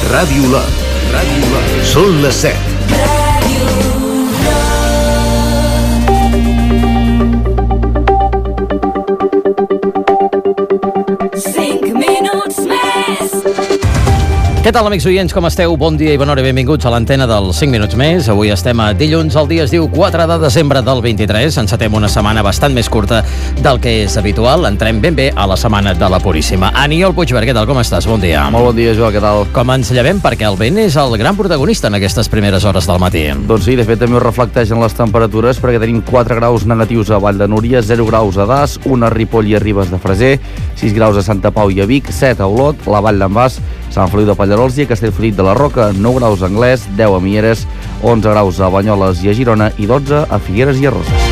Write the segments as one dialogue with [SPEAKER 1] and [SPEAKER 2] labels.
[SPEAKER 1] Ràdio Lot. Són les 7.
[SPEAKER 2] Què tal, amics oients, com esteu? Bon dia i bona hora, benvinguts a l'antena del 5 minuts més. Avui estem a dilluns, el dia es diu 4 de desembre del 23. Encetem una setmana bastant més curta del que és habitual. Entrem ben bé a la setmana de la Puríssima. Aniol Puigverd, què tal, com estàs? Bon dia.
[SPEAKER 3] Molt bon dia, Joan, què tal?
[SPEAKER 2] Com ens llevem? Perquè el vent és el gran protagonista en aquestes primeres hores del matí.
[SPEAKER 3] Doncs sí, de fet també ho reflecteixen les temperatures, perquè tenim 4 graus negatius a Vall de Núria, 0 graus a Das, 1 a Ripoll i a Ribes de Freser, 6 graus a Santa Pau i a Vic, 7 a Olot, la Vall d'en Bas, Sant Feliu de Pallerols i a Castellfollit de la Roca, 9 graus a Anglès, 10 a Mieres, 11 graus a Banyoles i a Girona i 12 a Figueres i a Roses.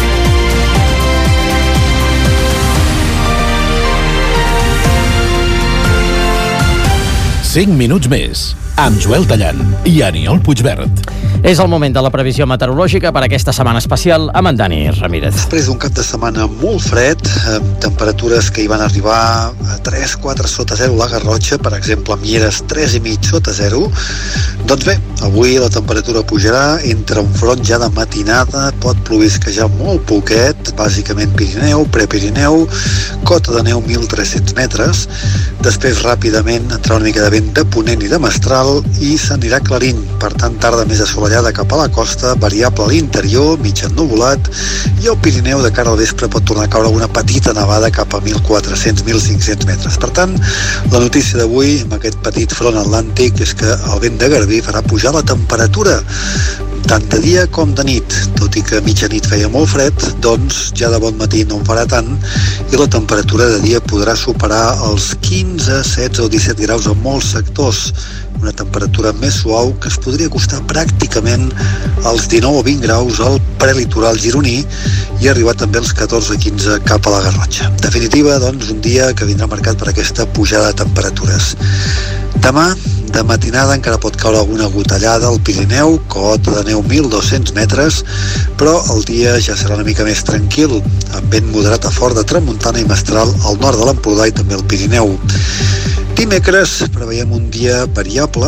[SPEAKER 1] Cinc minuts més, amb Joel Tallant i Aniol Puigverd.
[SPEAKER 2] És el moment de la previsió meteorològica per aquesta setmana especial amb en Dani Ramírez.
[SPEAKER 4] Després d'un cap de setmana molt fred, amb temperatures que hi van arribar a 3-4 sota 0 la Garrotxa, per exemple a Mieres 3,5 sota 0, doncs bé, avui la temperatura pujarà, entre un front ja de matinada, pot plovisquejar molt poquet, bàsicament Pirineu, Prepirineu, cota de neu 1.300 metres, després ràpidament entrarà una mica de vent de ponent i de mestral i s'anirà clarint, per tant tarda més assolellada cap a la costa, variable a l'interior, mig ennuvolat, i el Pirineu de cara al vespre pot tornar a caure una petita nevada cap a 1.400-1.500 metres. Per tant, la notícia d'avui, amb aquest petit front atlàntic, és que el vent de Garbí farà pujar la temperatura tant de dia com de nit, tot i que a mitjanit feia molt fred, doncs ja de bon matí no en farà tant i la temperatura de dia podrà superar els 15, 16 o 17 graus en molts sectors, una temperatura més suau que es podria acostar pràcticament als 19 o 20 graus al prelitoral gironí i arribar també als 14 o 15 cap a la Garrotxa. En definitiva, doncs, un dia que vindrà marcat per aquesta pujada de temperatures. Demà, de matinada, encara pot caure alguna gotellada al Pirineu, cota de neu 1.200 metres, però el dia ja serà una mica més tranquil, amb vent moderat a fort de tramuntana i mestral al nord de l'Empordà i també al Pirineu. Dimecres preveiem un dia variable,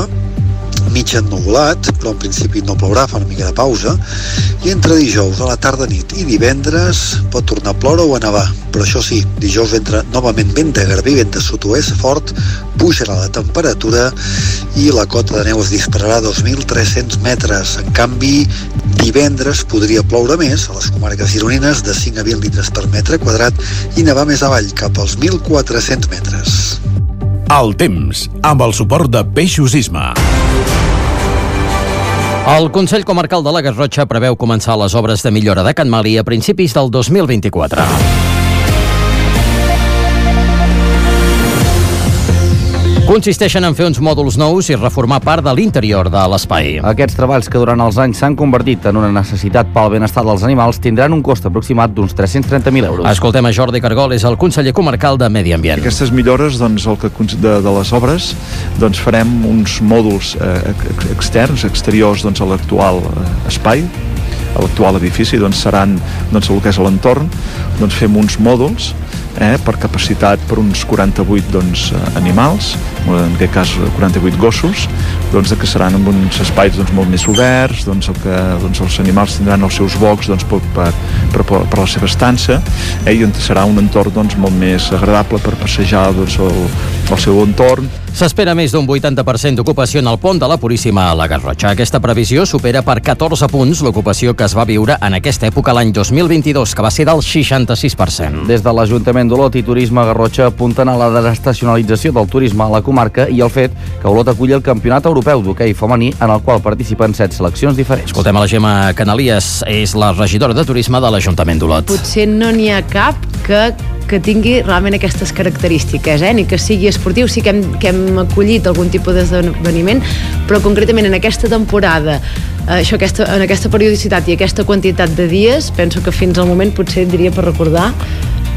[SPEAKER 4] mig ennuvolat, però en principi no plourà, fa una mica de pausa, i entre dijous a la tarda-nit i divendres pot tornar a ploure o a nevar, però això sí, dijous entra novament vent de Garbí, vent de sud-oest fort, pujarà la temperatura i la cota de neu es dispararà a 2.300 metres. En canvi, divendres podria ploure més a les comarques gironines de 5 a 20 litres per metre quadrat i nevar més avall, cap als 1.400 metres.
[SPEAKER 1] El temps, amb el suport de Peixos Isma.
[SPEAKER 2] El Consell Comarcal de la Garrotxa preveu començar les obres de millora de Can Mali a principis del 2024. Consisteixen en fer uns mòduls nous i reformar part de l'interior de l'espai.
[SPEAKER 3] Aquests treballs, que durant els anys s'han convertit en una necessitat pel benestar dels animals, tindran un cost aproximat d'uns 330.000 euros.
[SPEAKER 2] Escoltem a Jordi Cargol, és el conseller comarcal de Medi Ambient.
[SPEAKER 5] Aquestes millores, doncs, de les obres, doncs farem uns mòduls externs, exteriors, doncs, a l'actual espai, a l'actual edifici, doncs seran, doncs, el que és l'entorn, doncs fem uns mòduls per capacitat per uns 48 doncs, animals, en aquest cas 48 gossos, doncs, que seran en uns espais doncs, molt més oberts, doncs, que doncs, els animals tindran els seus bocs doncs, per la seva estança, i serà un entorn doncs, molt més agradable per passejar doncs, el seu entorn.
[SPEAKER 2] S'espera més d'un 80% d'ocupació en el pont de la Puríssima a la Garrotxa. Aquesta previsió supera per 14 punts l'ocupació que es va viure en aquesta època l'any 2022, que va ser del 66%.
[SPEAKER 3] Des de l'Ajuntament d'Olot i Turisme Garrotxa apunten a la desestacionalització del turisme a la comarca i el fet que Olot aculli el Campionat Europeu d'Hoquei Femení, en el qual participen 7 seleccions diferents.
[SPEAKER 2] Escoltem a la Gemma Canalies, és la regidora de Turisme de l'Ajuntament d'Olot.
[SPEAKER 6] Potser no n'hi ha cap que tingui realment aquestes característiques, ni que sigui esportiu. Sí que hem acollit algun tipus d'esdeveniment, però concretament en aquesta temporada, en aquesta periodicitat i aquesta quantitat de dies, penso que fins al moment potser diria per recordar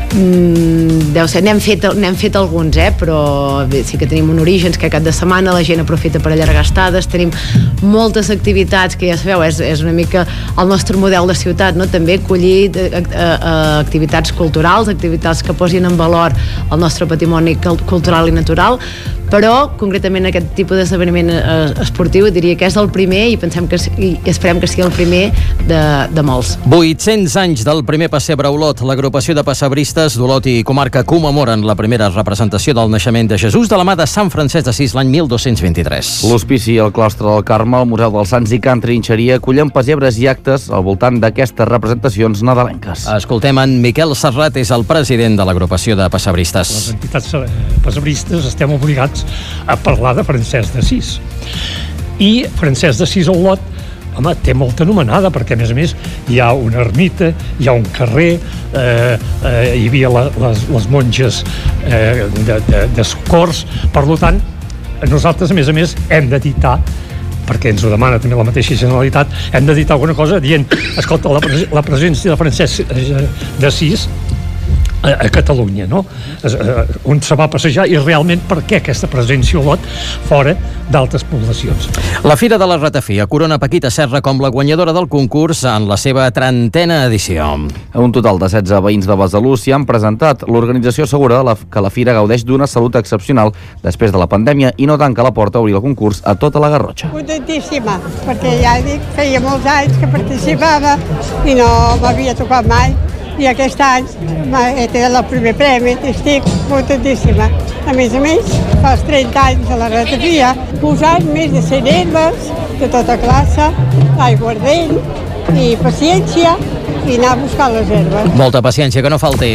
[SPEAKER 6] deu ser, n'hem fet alguns, però bé, sí que tenim un Orígens que cap de setmana la gent aprofita per allargar estades, tenim moltes activitats que ja sabeu, és una mica el nostre model de ciutat, no? També acollir activitats culturals, activitats que posin en valor el nostre patrimoni cultural i natural, però concretament aquest tipus d'esdeveniment esportiu diria que és el primer i esperem que sigui el primer de molts.
[SPEAKER 2] 800 anys del primer pessebre a Olot. L'agrupació de pessebristes d'Olot i comarca commemoren la primera representació del naixement de Jesús de la mà de Sant Francesc d'Assís l'any 1223.
[SPEAKER 3] L'Hospici, el Claustre del Carme, el Museu dels Sants i Can Trinxeria acullen pessebres i actes al voltant d'aquestes representacions nadalenques.
[SPEAKER 2] Escoltem en Miquel Serrat, és el president de l'agrupació de pessebristes.
[SPEAKER 7] Les entitats pessebristes estem obligats a parlar de Francesc d'Assís. I Francesc d'Assís a Olot, home, té molta anomenada, perquè a més hi ha una ermita, hi ha un carrer, hi havia les monges de socors. Per tant, nosaltres, a més, hem d'editar, perquè ens ho demana també la mateixa Generalitat, hem d'editar alguna cosa dient, escolta, la presència de Francesc d'Assís a Catalunya, no? On se va passejar i realment per què aquesta presència a Olot fora d'altres poblacions.
[SPEAKER 2] La Fira de la Ratafia corona Paquita Serra com la guanyadora del concurs en la seva 30a edició.
[SPEAKER 3] Un total de 16 veïns de Besalú s'hi han presentat. L'organització assegura que la Fira gaudeix d'una salut excepcional després de la pandèmia i no tanca la porta a obrir el concurs a tota la Garrotxa.
[SPEAKER 8] Contentíssima, perquè ja dic, feia molts anys que participava i no m'havia tocat mai. I aquest any he tingut el primer premi, estic contentíssima. A més, fa 30 anys a la Ratafia, posant més de 100 herbes de tota classe, aiguardent i paciència, i anar a buscar les herbes.
[SPEAKER 2] Molta paciència, que no falti.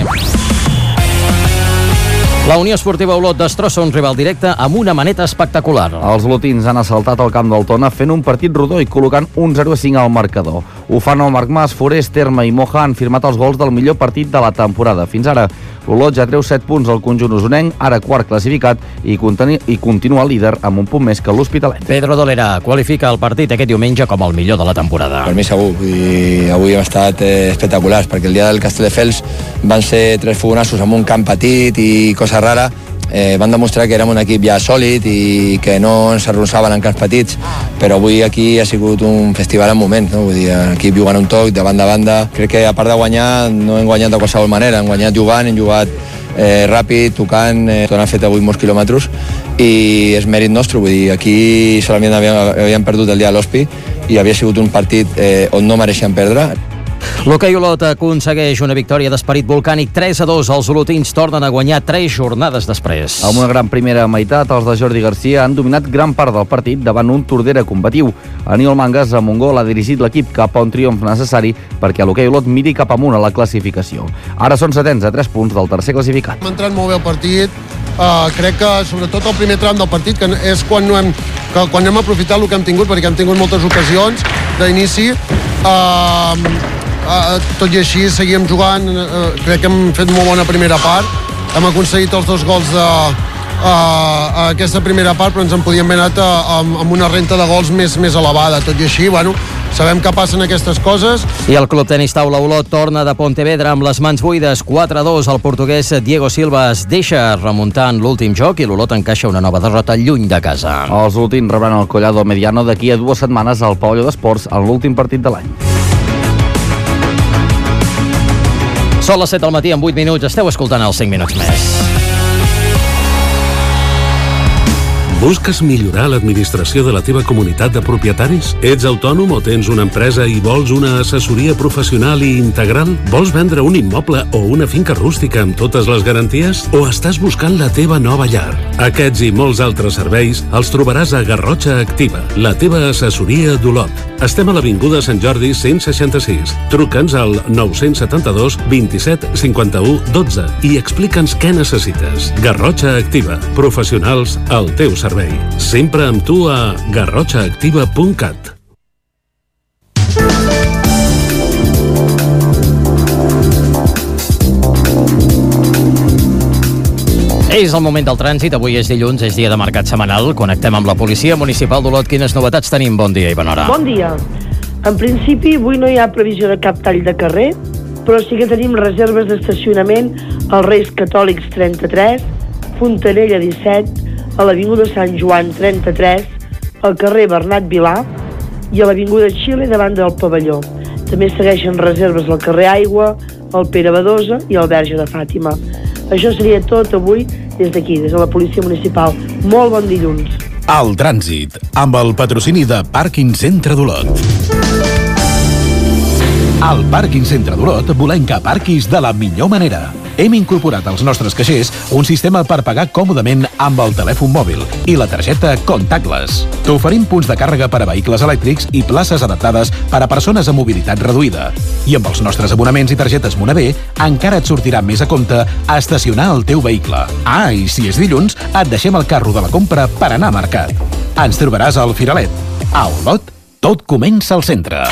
[SPEAKER 2] La Unió Esportiva Olot destrossa un rival directe amb una maneta espectacular.
[SPEAKER 3] Els olotins han assaltat el camp del Tona fent un partit rodó i col·locant un 0-5 al marcador. Ho fan el Marc Mas, Forés, Terme i Moja han firmat els gols del millor partit de la temporada. Fins ara, l'Olot ja treu 7 punts al conjunt usonenc, ara quart classificat i continua líder amb un punt més que l'Hospitalet.
[SPEAKER 2] Pedro Dolera qualifica el partit aquest diumenge com el millor de la temporada.
[SPEAKER 9] Per mi segur, i avui hem estat espectaculars, perquè el dia del Castelldefels van ser 3 fogonassos amb un camp petit i cosa rara. Van demostrar que érem un equip ja sòlid i que no ens arronsaven en camps petits, però avui aquí ha sigut un festival en moment, no? Vull dir, l'equip jugant un toc de banda a banda. Crec que a part de guanyar no hem guanyat de qualsevol manera, hem guanyat jugant, hem jugat ràpid, tocant, han fet avui molts quilòmetres i és mèrit nostre. Vull dir, aquí solament havíem perdut el dia de l'Hospi i havia sigut un partit on no mereixen perdre.
[SPEAKER 2] L'Hoquei Olot aconsegueix una victòria d'esperit volcànic 3-2. Els olotins tornen a guanyar 3 jornades després.
[SPEAKER 3] Amb una gran primera meitat, els de Jordi Garcia han dominat gran part del partit davant un Tordera combatiu. Aniol Mangas, amb un gol, ha dirigit l'equip cap a un triomf necessari perquè l'Hoquei Olot miri cap amunt a la classificació. Ara són 7ens a 3 punts del tercer classificat.
[SPEAKER 10] Hem entrat molt bé el partit. Crec que sobretot el primer tram del partit, que és quan hem aprofitat el que hem tingut, perquè hem tingut moltes ocasions d'inici. Tot i així seguíem jugant, crec que hem fet molt bona primera part, hem aconseguit els 2 gols a aquesta primera part, però ens en podíem haver anat amb una renta de gols més elevada. Tot i així, sabem que passen aquestes coses.
[SPEAKER 2] I el Club Tenis Taula Olot torna de Pontevedra amb les mans buides. 4-2. El portuguès Diego Silva es deixa remuntar en l'últim joc i l'Olot encaixa una nova derrota lluny de casa.
[SPEAKER 3] Els olotins rebran el Collado Mediano d'aquí a 2 setmanes al Pavelló d'Esports en l'últim partit de l'any.
[SPEAKER 2] Són les 7 del matí, en 8 minuts. Esteu escoltant els 5 minuts més.
[SPEAKER 11] Busques millorar l'administració de la teva comunitat de propietaris? Ets autònom o tens una empresa i vols una assessoria professional i integral? Vols vendre un immoble o una finca rústica amb totes les garanties? O estàs buscant la teva nova llar? Aquests i molts altres serveis els trobaràs a Garrotxa Activa, la teva assessoria d'Olot. Estem a l'Avinguda Sant Jordi 166. Truca'ns al 972 27 51 12 i explica'ns què necessites. Garrotxa Activa, professionals al teu servei. Sempre amb tu a garrotxaactiva.cat.
[SPEAKER 2] És el moment del trànsit. Avui és dilluns, és dia de mercat setmanal. Connectem amb la policia municipal d'Olot. Quines novetats tenim? Bon dia, Ivanora.
[SPEAKER 12] Bon dia. En principi, avui no hi ha previsió de cap tall de carrer, però sí que tenim reserves d'estacionament als Reis Catòlics 33, Fontanella 17, a l'Avinguda Sant Joan 33, al carrer Bernat Vilà i a l'Avinguda Xile davant del pavelló. També segueixen reserves al carrer Aigua, al Pere Badosa i al Verge de Fàtima. Això seria tot avui des d'aquí, des de la Policia Municipal. Molt bon dilluns.
[SPEAKER 1] El trànsit, amb el patrocini de Pàrquing Centre d'Olot. Al Pàrquing Centre d'Olot volem que aparquis de la millor manera. Hem incorporat als nostres caixers un sistema per pagar còmodament amb el telèfon mòbil i la targeta contactless. T'oferim punts de càrrega per a vehicles elèctrics i places adaptades per a persones amb mobilitat reduïda. I amb els nostres abonaments i targetes Monavé encara et sortirà més a compte estacionar el teu vehicle. Ah, i si és dilluns, et deixem el carro de la compra per anar a mercat. Ens trobaràs al Firalet. A Olot, tot comença al centre.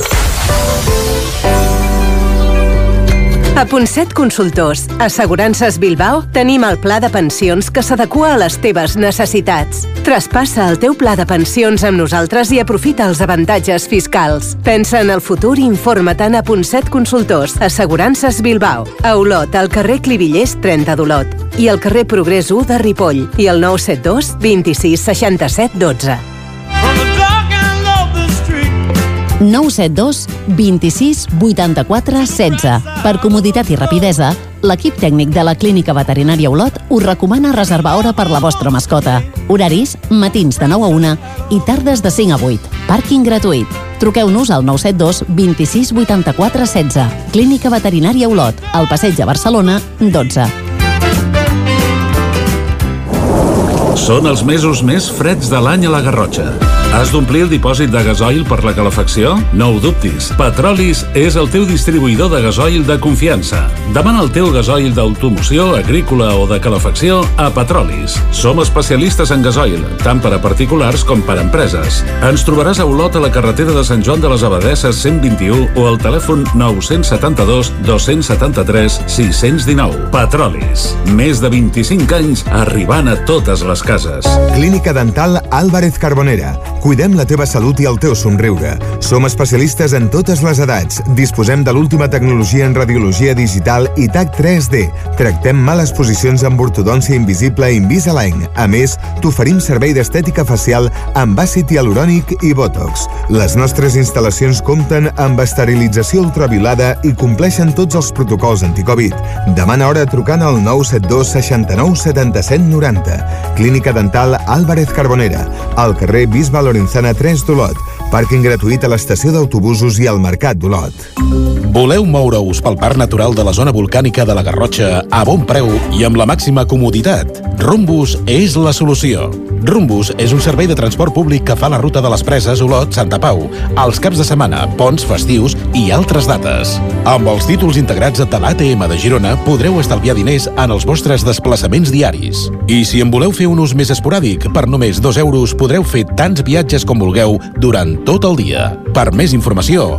[SPEAKER 13] A Ponset Consultors, Assegurances Bilbao, tenim el pla de pensions que s'adequa a les teves necessitats. Traspassa el teu pla de pensions amb nosaltres i aprofita els avantatges fiscals. Pensa en el futur i informa-te'n a Ponset Consultors, Assegurances Bilbao. A Olot, al carrer Clivillers 30 d'Olot. I al carrer Progrés 1 de Ripoll. I al 972 26 67 12.
[SPEAKER 14] 972 26 84 16. Per comoditat i rapidesa, l'equip tècnic de la Clínica Veterinària Olot us recomana reservar hora per la vostra mascota. Horaris, matins de 9 a 1 i tardes de 5 a 8. Pàrquing gratuït. Truqueu-nos al 972 26 84 16. Clínica Veterinària Olot, al Passeig de Barcelona, 12.
[SPEAKER 11] Són els mesos més freds de l'any a la Garrotxa. Has d'omplir el dipòsit de gasoil per la calefacció? No ho dubtis. Petrolis és el teu distribuïdor de gasoil de confiança. Demana el teu gasoil d'automoció, agrícola o de calefacció a Petrolis. Som especialistes en gasoil, tant per a particulars com per a empreses. Ens trobaràs a Olot a la carretera de Sant Joan de les Abadesses 121 o al telèfon 972 273 619. Petrolis. Més de 25 anys arribant a totes les cases.
[SPEAKER 15] Clínica Dental Álvarez Carbonera. Cuidem la teva salut i el teu somriure. Som especialistes en totes les edats. Disposem de l'última tecnologia en radiologia digital i TAC 3D. Tractem males posicions amb ortodòncia invisible Invisalign. A més, t'oferim servei d'estètica facial amb àcid hialurònic i Botox. Les nostres instal·lacions compten amb esterilització ultraviolada i compleixen tots els protocols anticovid. Demana hora trucant al 972 69 77 90. Clínica Dental Álvarez Carbonera, al carrer Bisbe Lorenzana 3 d'Olot. Pàrquing gratuït a l'estació d'autobusos i al Mercat d'Olot.
[SPEAKER 1] Voleu moure-us pel Parc Natural de la Zona Volcànica de la Garrotxa a bon preu i amb la màxima comoditat? Rumbus és la solució. Rumbus és un servei de transport públic que fa la ruta de les Preses, Olot, Santa Pau, els caps de setmana, ponts, festius i altres dates. Amb els títols integrats de l'ATM de Girona podreu estalviar diners en els vostres desplaçaments diaris. I si en voleu fer un ús més esporàdic, per només 2 euros podreu fer tants viatges com vulgueu durant tot el dia. Per més informació,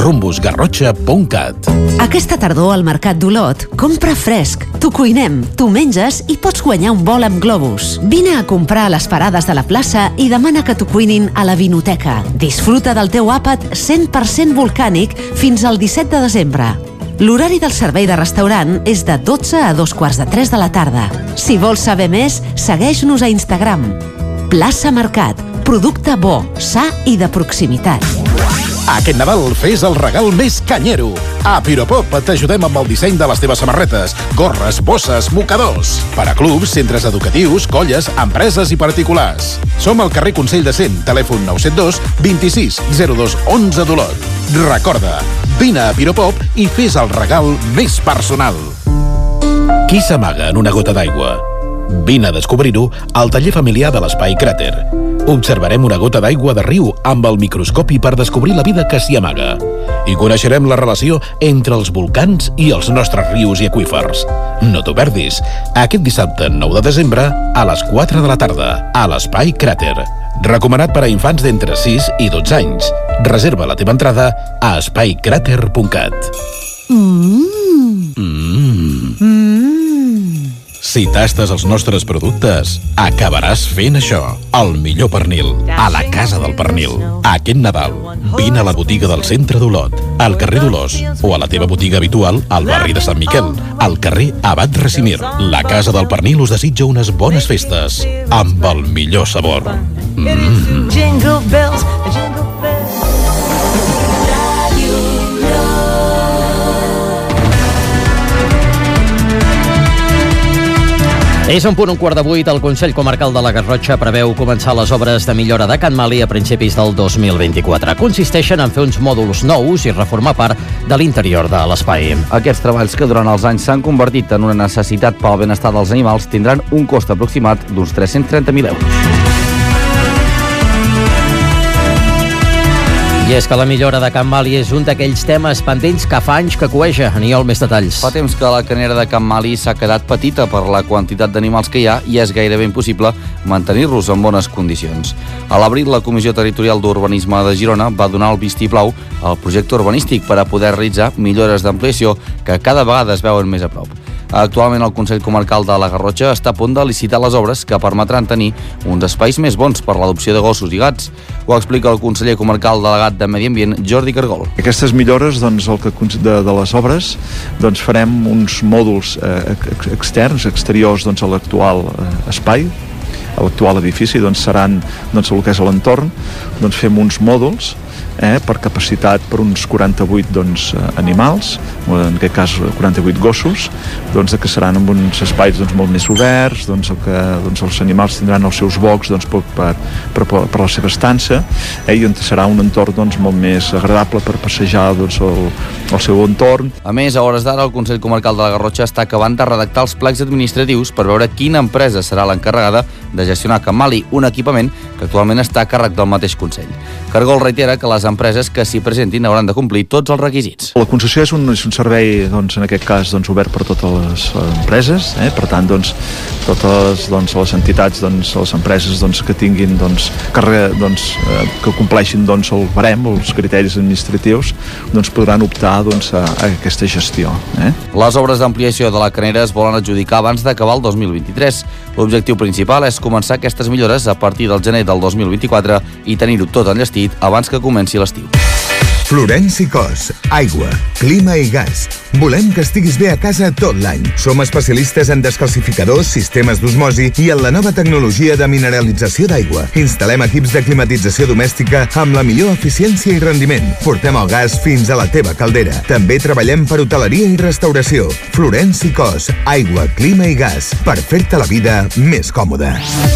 [SPEAKER 1] rumbusgarrotxa.cat.
[SPEAKER 16] Aquesta tardor al Mercat d'Olot, compra fresc, t'ho cuinem, t'ho menges i pots guanyar un vol amb globus. Vine a comprar a les parades de la plaça i demana que t'ho cuinin a la vinoteca. Disfruta del teu àpat 100% volcànic fins al 17 de desembre. L'horari del servei de restaurant és de 12 a 2:15 de la tarda. Si vols saber més, segueix-nos a Instagram. Plaça Mercat. Producte bo, sa i de proximitat.
[SPEAKER 1] Aquest Nadal fes el regal més canyero. A Piropop t'ajudem amb el disseny de les teves samarretes, gorres, bosses, mocadors. Per a clubs, centres educatius, colles, empreses i particulars. Som al carrer Consell de Cent, telèfon 972 26 02 11 d'Olot. Recorda, vine a Piropop i fes el regal més personal. Qui s'amaga en una gota d'aigua? Vine a descobrir-ho al taller familiar de l'Espai Cràter. Observarem una gota d'aigua de riu amb el microscopi per descobrir la vida que s'hi amaga. I coneixerem la relació entre els volcans i els nostres rius i aqüífers. No t'ho perdis. Aquest dissabte, 9 de desembre, a les 4 de la tarda, a l'Espai Cràter. Recomanat per a infants d'entre 6 i 12 anys. Reserva la teva entrada a espaicràter.cat. Si tastes els nostres productes, acabaràs fent això. El millor pernil, a la Casa del Pernil. Aquest Nadal, vine a la botiga del centre d'Olot, al carrer Dolors, o a la teva botiga habitual al barri de Sant Miquel, al carrer Abat Resimir. La Casa del Pernil us desitja unes bones festes, amb el millor sabor.
[SPEAKER 17] Jingle bells, jingle bells.
[SPEAKER 2] És un punt, 7:15. El Consell Comarcal de la Garrotxa preveu començar les obres de millora de Can Mali a principis del 2024. Consisteixen en fer uns mòduls nous i reformar part de l'interior de l'espai.
[SPEAKER 3] Aquests treballs, que durant els anys s'han convertit en una necessitat pel benestar dels animals, tindran un cost aproximat d'uns 330.000 euros.
[SPEAKER 2] I és que la millora de Can Mali és un d'aquells temes pendents que fa anys que cueja. Aniol, més detalls.
[SPEAKER 3] Fa temps que la canera de Can Mali s'ha quedat petita per la quantitat d'animals que hi ha i és gairebé impossible mantenir-los en bones condicions. A l'abril, la Comissió Territorial d'Urbanisme de Girona va donar el vistiplau al projecte urbanístic per a poder realitzar millores d'ampliació que cada vegada es veuen més a prop. Actualment el Consell Comarcal de la Garrotxa està a punt de licitar les obres que permetran tenir uns espais més bons per l'adopció de gossos i gats. Ho explica el conseller comarcal delegat de Medi Ambient, Jordi Cargol.
[SPEAKER 5] Aquestes millores, doncs, de les obres, doncs, farem uns mòduls externs, exteriors, doncs, a l'actual espai, a l'actual edifici, doncs, seran, doncs, el que és l'entorn, doncs, fem uns mòduls per capacitat per uns 48 doncs, animals, en aquest cas 48 gossos, doncs, que seran en uns espais doncs, molt més oberts, doncs, que doncs, els animals tindran els seus bocs doncs, per la seva estança, i on serà un entorn doncs, molt més agradable per passejar doncs, el seu entorn.
[SPEAKER 3] A més, a hores d'ara, el Consell Comarcal de la Garrotxa està acabant de redactar els plecs administratius per veure quina empresa serà l'encarregada de gestionar Can Mali, un equipament que actualment està a càrrec del mateix Consell. Cargol reitera que les empreses que s'hi presentin hauran de complir tots els requisits.
[SPEAKER 5] La concessió és un servei, doncs, en aquest cas, doncs, obert per totes les empreses, per tant, doncs, totes les entitats, doncs, les empreses doncs, que tinguin que compleixin doncs, el barem, els criteris administratius, doncs, podran optar doncs, a aquesta gestió.
[SPEAKER 3] Les obres d'ampliació de la canera es volen adjudicar abans d'acabar el 2023. L'objectiu principal és començar aquestes millores a partir del gener del 2024 i tenir-ho tot enllestit abans que comenci l'estiu.
[SPEAKER 15] Florenci Cos, aigua, clima i gas. Volem que estiguis bé a casa tot l'any. Som especialistes en descalcificadors, sistemes d'osmosi i en la nova tecnologia de mineralització d'aigua. Instal·lem equips de climatització domèstica amb la millor eficiència i rendiment. Portem el gas fins a la teva caldera. També treballem per hoteleria i restauració. Florenci Cos, aigua, clima i gas. Per fer-te la vida més còmoda.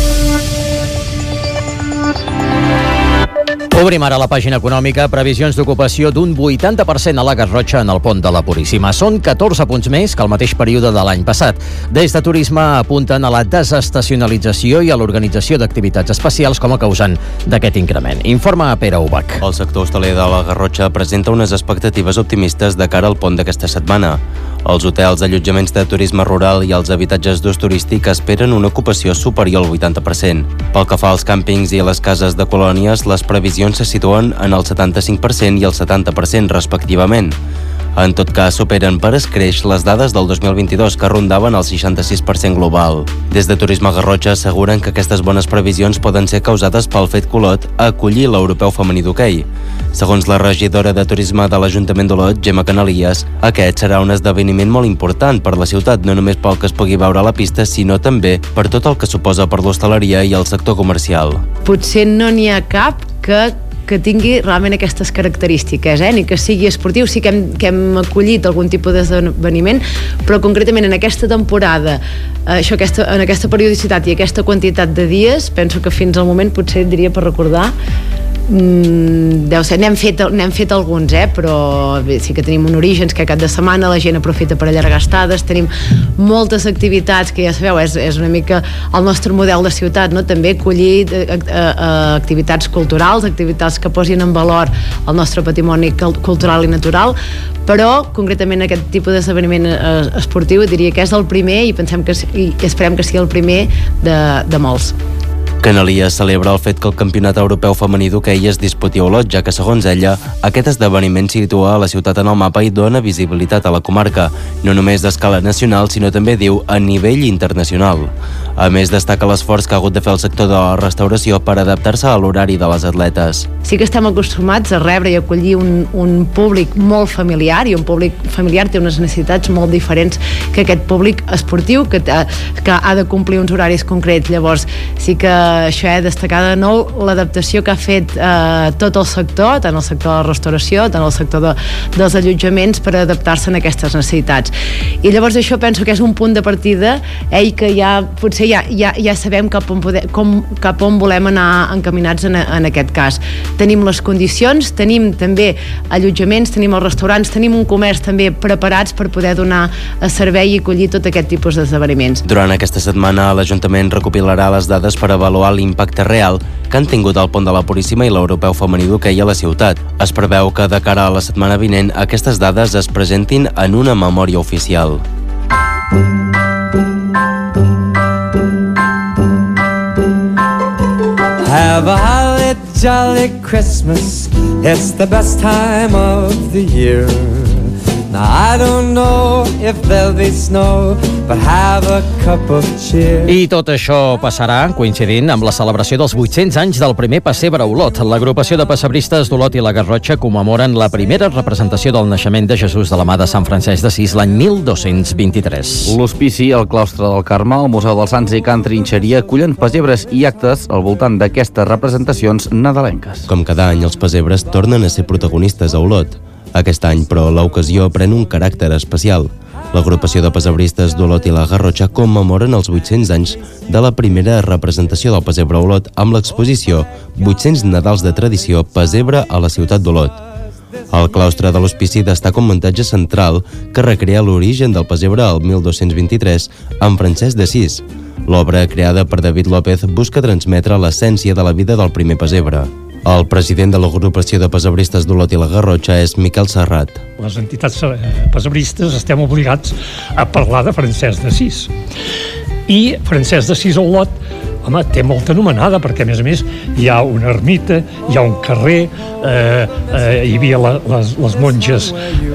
[SPEAKER 2] Obrim ara la pàgina econòmica. Previsions d'ocupació d'un 80% a la Garrotxa en el pont de la Puríssima. Són 14 punts més que el mateix període de l'any passat. Des de Turisme apunten a la desestacionalització i a l'organització d'activitats especials com a causant d'aquest increment. Informa Pere Ubach.
[SPEAKER 18] El sector hoteler de la Garrotxa presenta unes expectatives optimistes de cara al pont d'aquesta setmana. Els hotels, allotjaments de turisme rural i els habitatges d'ús turístic esperen una ocupació superior al 80%. Pel que fa als càmpings i a les cases de colònies, les previsions se situen en el 75% i el 70% respectivament. En tot cas, superen per escreix les dades del 2022, que rondaven el 66% global. Des de Turisme Garrotxa asseguren que aquestes bones previsions poden ser causades pel fet Colot a acollir l'Europeu Femení d'Hoquei. Segons la regidora de Turisme de l'Ajuntament d'Olot, Gemma Canalies, aquest serà un esdeveniment molt important per la ciutat, no només pel que es pugui veure a la pista, sinó també per tot el que suposa per l'hostaleria i el sector comercial.
[SPEAKER 6] Potser no n'hi ha cap que tingui realment aquestes característiques, ni que sigui esportiu. Sí que hem acollit algun tipus d'esdeveniment, però concretament en aquesta temporada, en aquesta periodicitat i aquesta quantitat de dies, penso que fins al moment, potser diria per recordar, deu ser, n'hem fet alguns, però bé, sí que tenim un Orígens que cap de setmana la gent aprofita per allargar estades, tenim moltes activitats que ja sabeu, és una mica el nostre model de ciutat, no? També acollir activitats culturals, activitats que posin en valor el nostre patrimoni cultural i natural, però concretament aquest tipus d'esdeveniment esportiu diria que és el primer i pensem i esperem que sigui el primer de molts.
[SPEAKER 18] Canalia celebra el fet que el Campionat Europeu Femení d'Hoquei es disputi a Olot, ja que, segons ella, aquest esdeveniment situa la ciutat en el mapa i dona visibilitat a la comarca, no només d'escala nacional, sinó també, diu, a nivell internacional. A més, destaca l'esforç que ha hagut de fer el sector de la restauració per adaptar-se a l'horari de les atletes.
[SPEAKER 6] Sí que estem acostumats a rebre i acollir un públic molt familiar, i un públic familiar té unes necessitats molt diferents que aquest públic esportiu, que ha de complir uns horaris concrets. Llavors, sí que això he destacat de nou l'adaptació que ha fet tot el sector, tant el sector de la restauració, tant el sector dels allotjaments, per adaptar-se a aquestes necessitats. I llavors això penso que és un punt de partida, i que potser ja sabem cap on volem anar encaminats en aquest cas. Tenim les condicions, tenim també allotjaments, tenim els restaurants, tenim un comerç també preparats per poder donar a servei i acollir tot aquest tipus d'esdeveniments.
[SPEAKER 18] Durant aquesta setmana, l'Ajuntament recopilarà les dades per avaluar l'impacte real que han tingut el Pont de la Puríssima i l'Europeu Femení d'Hoquei a la ciutat. Es preveu que de cara a la setmana vinent aquestes dades es presentin en una memòria oficial.
[SPEAKER 19] Have a holly jolly Christmas, it's the best time of the year. Now I don't know if there'll be snow, but have a cup of cheer.
[SPEAKER 2] I tot això passarà coincidint amb la celebració dels 800 anys del primer pessebre a Olot. L'agrupació de pessebristes d'Olot i la Garrotxa commemoren la primera representació del naixement de Jesús de la mà de Sant Francesc d'Assís l'any 1223.
[SPEAKER 3] L'Hospici, el Claustre del Carme, el Museu dels Sants i Can Trinxeria acullen pessebres i actes al voltant d'aquestes representacions nadalenques.
[SPEAKER 18] Com cada any, els pessebres tornen a ser protagonistes a Olot. Aquest any, però, l'ocasió pren un caràcter especial. L'agrupació de pessebristes d'Olot i la Garrotxa commemoren els 800 anys de la primera representació del pessebre a Olot amb l'exposició 800 Nadals de tradició pessebre a la ciutat d'Olot. El claustre de l'Hospici destaca un muntatge central que recrea l'origen del pessebre al 1223 amb Francesc d'Assís. L'obra, creada per David López, busca transmetre l'essència de la vida del primer pessebre. El president de l'agrupació de pessebristes d'Olot i la Garrotxa és Miquel Serrat.
[SPEAKER 7] Les entitats pessebristes estem obligats a parlar de Francesc d'Assís. I Francesc d'Assís a Olot, home, té molta anomenada, perquè a més hi ha una ermita, hi ha un carrer, hi havia les monges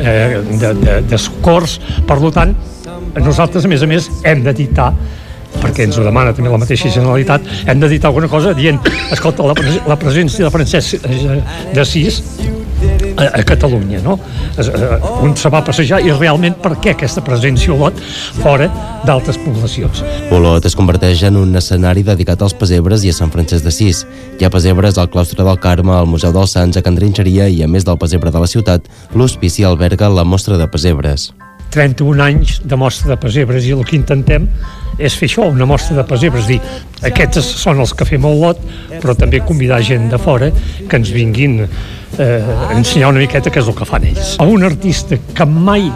[SPEAKER 7] de socors. Per tant, nosaltres, a més, hem d'editar, perquè ens ho demana també la mateixa Generalitat, hem d'editar alguna cosa dient, escolta, la presència de Francesc d'Assís a Catalunya, no? Un se va passejar i realment per què aquesta presència a Olot fora d'altres poblacions.
[SPEAKER 18] Olot es converteix en un escenari dedicat als pessebres i a Sant Francesc d'Assís. Hi ha pessebres al Claustre del Carme, al Museu dels Sants, a Can Trinxeria i, a més del pessebre de la ciutat, l'Hospici alberga la mostra de pessebres.
[SPEAKER 7] 31 anys de mostra de pessebres i el que intentem és fer això, una mostra de pessebres, dir, aquests són els que fem a Olot, però també convidar gent de fora que ens vinguin a ensenyar una miqueta què és el que fan ells. A un artista que mai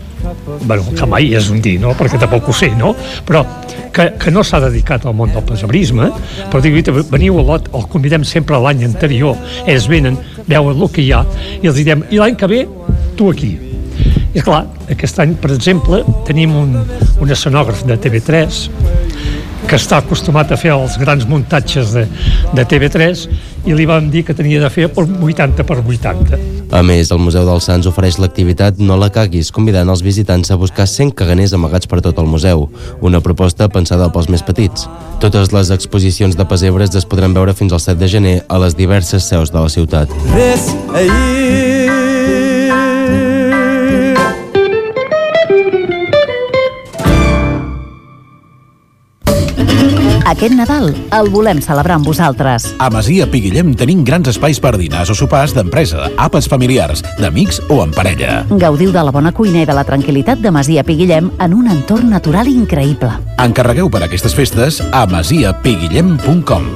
[SPEAKER 7] és un dir, no? Perquè tampoc ho sé, no? Però que no s'ha dedicat al món del pessebrisme, però dic, veniu a Olot, el convidem sempre l'any anterior, ells venen, veuen el que hi ha i els direm, i l'any que ve, tu aquí. I clar, aquest any, per exemple, tenim un escenògraf de TV3 que està acostumat a fer els grans muntatges de TV3 i li vam dir que tenia de fer 80x80.
[SPEAKER 18] A més, el Museu dels Sants ofereix l'activitat No la caguis, convidant els visitants a buscar 100 caganers amagats per tot el museu, una proposta pensada pels més petits. Totes les exposicions de pessebres es podran veure fins al 7 de gener a les diverses seus de la ciutat.
[SPEAKER 14] Aquest Nadal el volem celebrar amb vosaltres.
[SPEAKER 1] A Masia Piguillem tenim grans espais per dinars o sopars d'empresa, àpats familiars, d'amics o en parella.
[SPEAKER 14] Gaudiu de la bona cuina i de la tranquil·litat de Masia Piguillem en un entorn natural increïble.
[SPEAKER 1] Encarregueu per aquestes festes a masiapiguillem.com.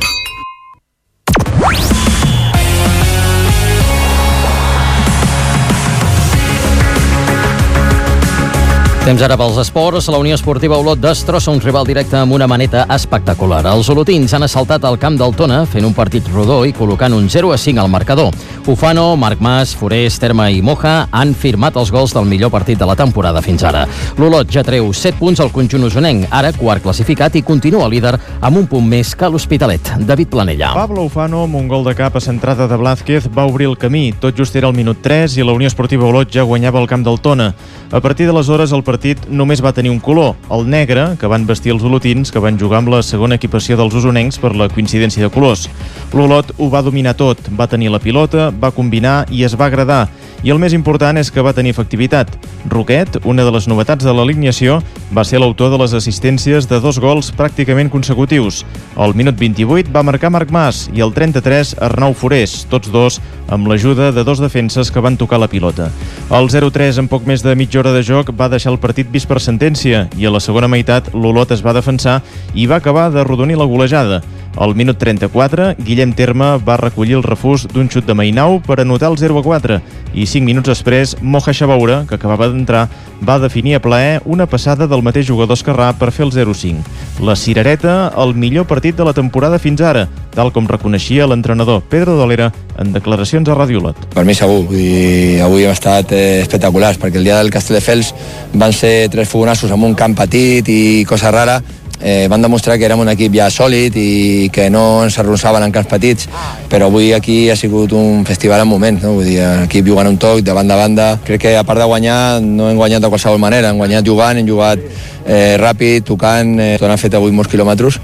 [SPEAKER 2] Temps ara pels esports. La Unió Esportiva Olot destrossa un rival directe amb una maneta espectacular. Els olotins han assaltat el camp del Tona fent un partit rodó i col·locant un 0-5 al marcador. Ufano, Marc Mas, Forés, Terma i Moja han firmat els gols del millor partit de la temporada fins ara. L'Olot ja treu 7 punts al conjunt usonenc, ara quart classificat i continua líder amb un punt més que l'Hospitalet. David Planella.
[SPEAKER 20] Pablo Ufano, amb un gol de cap a centrada de Blázquez, va obrir el camí. Tot just era el minut 3 i la Unió Esportiva Olot ja guanyava el camp del Tona. A partir d'aleshores el partit només va tenir un color, el negre, que van vestir els olotins, que van jugar amb la segona equipació dels usonencs per la coincidència de colors. L'Olot ho va dominar tot, va tenir la pilota, va combinar i es va agradar. I el més important és que va tenir efectivitat. Roquet, una de les novetats de l'alineació, va ser l'autor de les assistències de 2 gols pràcticament consecutius. Al minut 28 va marcar Marc Mas i al 33 Arnau Forés, tots dos amb l'ajuda de 2 defenses que van tocar la pilota. El 0-3 en poc més de mitja hora de joc va deixar el partit vist per sentència i a la segona meitat l'Olot es va defensar i va acabar d'arrodonir la golejada. Al minut 34, Guillem Terma va recollir el refús d'un xut de Mainau per anotar el 0-4 i 5 minuts després, Moja Xabaura, que acabava d'entrar, va definir a plaer una passada del mateix jugador esquerrà per fer el 0-5. La cirereta, el millor partit de la temporada fins ara, tal com reconeixia l'entrenador Pedro Dolera en declaracions a Ràdio Olot.
[SPEAKER 9] Per mi segur, i avui hem estat espectaculars, perquè el dia del Castelldefels van ser 3 fogonassos amb un camp petit i cosa rara. Van demostrar que érem un equip ja sòlid i que no ens arronsaven en camps petits, però avui aquí ha sigut un festival en moment, no? Vull dir, l'equip jugant un toc de banda a banda. Crec que a part de guanyar no hem guanyat de qualsevol manera, hem guanyat jugant, hem jugat ràpid, tocant, tot han fet avui molts quilòmetres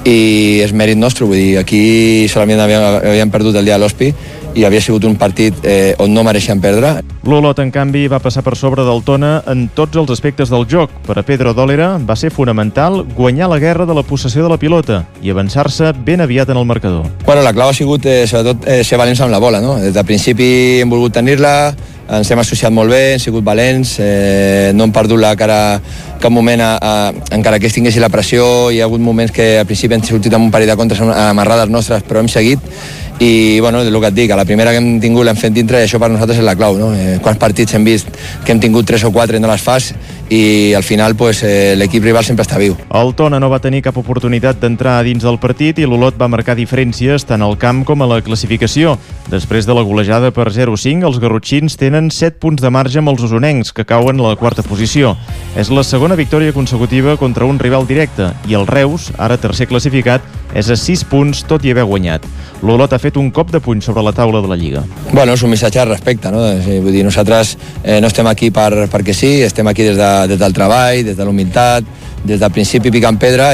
[SPEAKER 9] i és mèrit nostre, vull dir, aquí solament havíem perdut el dia de l'Hospi i havia sigut un partit on no mereixen perdre.
[SPEAKER 20] L'Olot, en canvi, va passar per sobre del Tona en tots els aspectes del joc. Per a Pedro Dolera va ser fonamental guanyar la guerra de la possessió de la pilota i avançar-se ben aviat en el marcador.
[SPEAKER 9] Bueno, la clau ha sigut, sobretot, ser valents amb la bola, no? Des del principi hem volgut tenir-la, ens hem associat molt bé, hem sigut valents, no hem perdut la cara cap moment, encara que tinguessin la pressió. Hi ha hagut moments que al principi hem sortit amb un parell de contres amarrades nostres, però hem seguit. I bueno, el que et dic, a la primera que hem tingut l'hem fet dintre i això per nosaltres és la clau, no? Quants partits hem vist que hem tingut 3 o 4 i no les fas i al final pues, l'equip rival sempre està viu.
[SPEAKER 20] El Tona no va tenir cap oportunitat d'entrar dins del partit i l'Olot va marcar diferències tant al camp com a la classificació. Després de la golejada per 0-5, els garrotxins tenen 7 punts de marge amb els usonencs, que cauen a la 4a posició. És la segona victòria consecutiva contra un rival directe i el Reus, ara tercer classificat, és a 6 punts tot i haver guanyat. L'Olot ha fet un cop de puny sobre la taula de la Lliga.
[SPEAKER 9] Bueno, és un missatge de respecte, no? Vull dir, nosaltres no estem aquí perquè sí, estem aquí des del treball, des de la humilitat, des del principi picant pedra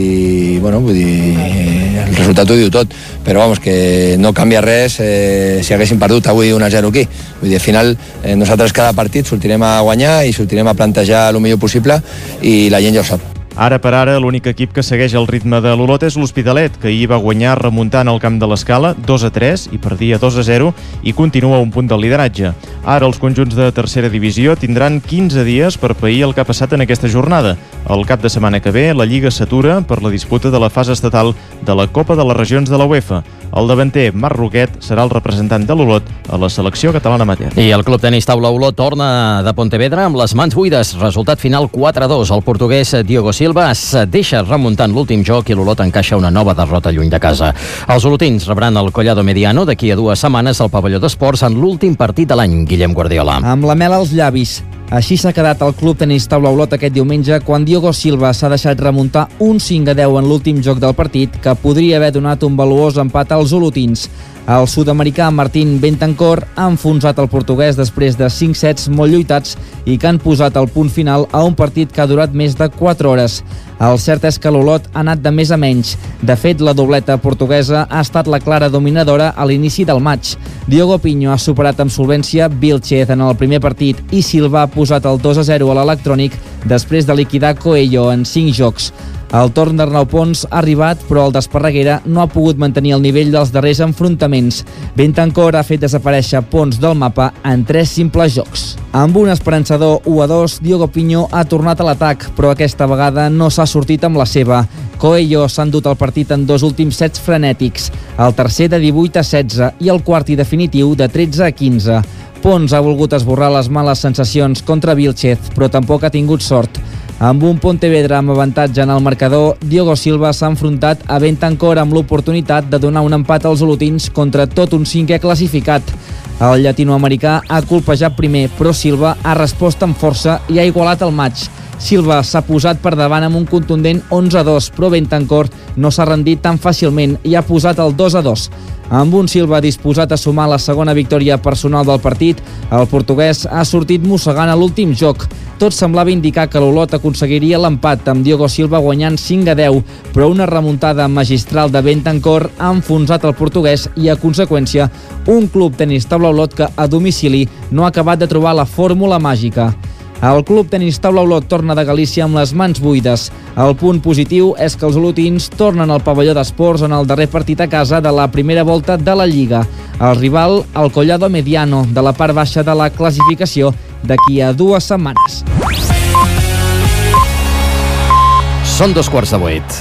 [SPEAKER 9] i, bueno, vull dir, el resultat ho diu tot, però vamos, que no canvia res si haguéssim perdut avui 1-0 aquí. Vull dir, al final nosaltres cada partit sortirem a guanyar i sortirem a plantejar el millor possible i la gent ja ho sap.
[SPEAKER 20] Ara per ara, l'únic equip que segueix el ritme de l'Olot és l'Hospitalet, que ahir va guanyar remuntant al camp de l'Escala 2-3 i perdia 2-0 i continua un punt del lideratge. Ara els conjunts de tercera divisió tindran 15 dies per pair el que ha passat en aquesta jornada. El cap de setmana que ve, la Lliga s'atura per la disputa de la fase estatal de la Copa de les Regions de la UEFA. El davanter Marc Roquet serà el representant de l'Olot a la selecció catalana amateur.
[SPEAKER 2] I el Club Tenis Taula Olot torna de Pontevedra amb les mans buides. Resultat final 4-2. El portuguès Diogo Silva es deixa remuntant l'últim joc i l'Olot encaixa una nova derrota lluny de casa. Els olotins rebran el Collado Mediano d'aquí a 2 setmanes al pavelló d'esports en l'últim partit de l'any. Guillem Guardiola.
[SPEAKER 21] Amb la mel als llavis. Així s'ha quedat el Club Tenis Taula Olot aquest diumenge quan Diogo Silva s'ha deixat remuntar un 5-10 en l'últim joc del partit que podria haver donat un valuós empat als olotins. El sud-americà Martín Bentancur ha enfonsat el portuguès després de 5 sets molt lluitats i que han posat el punt final a un partit que ha durat més de 4 hores. El cert és que l'Olot ha anat de més a menys. De fet, la dobleta portuguesa ha estat la clara dominadora a l'inici del maig. Diogo Pinho ha superat amb solvència Vilchez en el primer partit i Silva ha posat el 2-0 a l'electrònic després de liquidar Coelho en 5 jocs. El torn d'Arnau Pons ha arribat, però el d'Esparreguera no ha pogut mantenir el nivell dels darrers enfrontaments. Bentancur ha fet desaparèixer Pons del mapa en 3 simples jocs. Amb un esperançador 1-2, Diogo Pinho ha tornat a l'atac, però aquesta vegada no s'ha sortit amb la seva. Coelho s'ha endut el partit en 2 últims sets frenètics, el tercer de 18-16 i el quart i definitiu de 13-15. Pons ha volgut esborrar les males sensacions contra Vilchez, però tampoc ha tingut sort. Amb un Pontevedra amb avantatge en el marcador, Diogo Silva s'ha enfrontat a Bentancor amb l'oportunitat de donar un empat als olotins contra tot un cinquè classificat. El llatinoamericà ha colpejat primer, però Silva ha respost amb força i ha igualat el maig. Silva s'ha posat per davant amb un contundent 11-2, però Bentancor no s'ha rendit tan fàcilment i ha posat el 2-2. Amb un Silva disposat a sumar la segona victòria personal del partit, el portuguès ha sortit mossegant a l'últim joc. Tot semblava indicar que l'Olot aconseguiria l'empat, amb Diogo Silva guanyant 5-10, però una remuntada magistral de Bentancor ha enfonsat el portuguès i, a conseqüència, un club tenis taula Olot que, a domicili, no ha acabat de trobar la fórmula màgica. El club tenis taula Olot torna de Galícia amb les mans buides. El punt positiu és que els olotins tornen al pavelló d'esports en el darrer partit a casa de la primera volta de la Lliga. El rival, el Collado Mediano, de la part baixa de la classificació, d'aquí a 2 setmanes.
[SPEAKER 2] Són 7:15.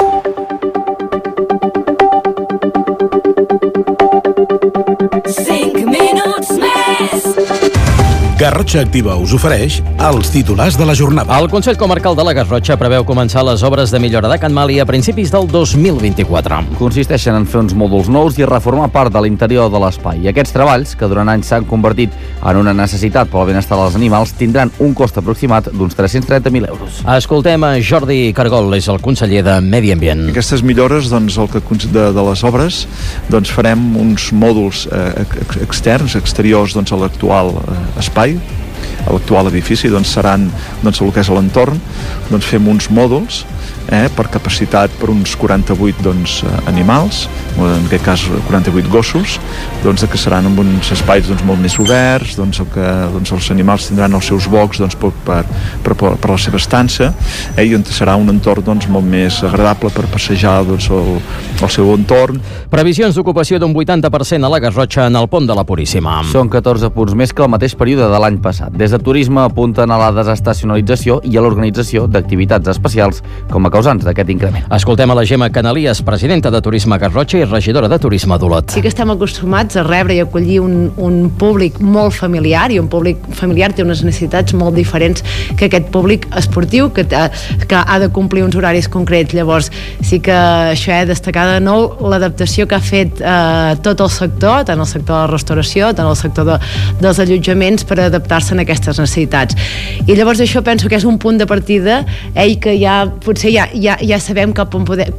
[SPEAKER 1] Garrotxa Activa us ofereix els titulars de la jornada.
[SPEAKER 2] El Consell Comarcal de la Garrotxa preveu començar les obres de millora de Can Mali a principis del 2024.
[SPEAKER 3] Consisteixen en fer uns mòduls nous i reformar part de l'interior de l'espai. Aquests treballs, que durant anys s'han convertit en una necessitat pel benestar dels animals, tindran un cost aproximat d'uns 330.000 euros.
[SPEAKER 2] Escoltem a Jordi Cargol, és el conseller de Medi Ambient.
[SPEAKER 5] Aquestes millores, doncs, de les obres, doncs farem uns mòduls externs, exteriors, doncs, a l'actual espai, a l'actual edifici, doncs seran, doncs, el que és l'entorn, doncs fem uns mòduls per capacitat per uns 48 doncs, animals, en aquest cas 48 gossos, doncs, que seran en uns espais doncs, molt més oberts, doncs, que doncs, els animals tindran els seus bocs doncs, per la seva estança, i on serà un entorn doncs, molt més agradable per passejar doncs, el seu entorn.
[SPEAKER 2] Previsions d'ocupació d'un 80% a la Garrotxa en el pont de la Puríssima.
[SPEAKER 3] Són 14 punts més que el mateix període de l'any passat. Des de Turisme apunten a la desestacionalització i a l'organització d'activitats especials com a causants d'aquest increment.
[SPEAKER 2] Escoltem a la Gemma Canalies, presidenta de Turisme Garrotxa i regidora de Turisme d'Olot.
[SPEAKER 6] Sí que estem acostumats a rebre i acollir un públic molt familiar, i un públic familiar té unes necessitats molt diferents que aquest públic esportiu, que ha de complir uns horaris concrets. Llavors, sí que això he de destacar de nou l'adaptació que ha fet tot el sector, tant el sector de la restauració, tant el sector dels allotjaments, per adaptar-se a aquestes necessitats. I llavors això penso que és un punt de partida i que potser ja sabem cap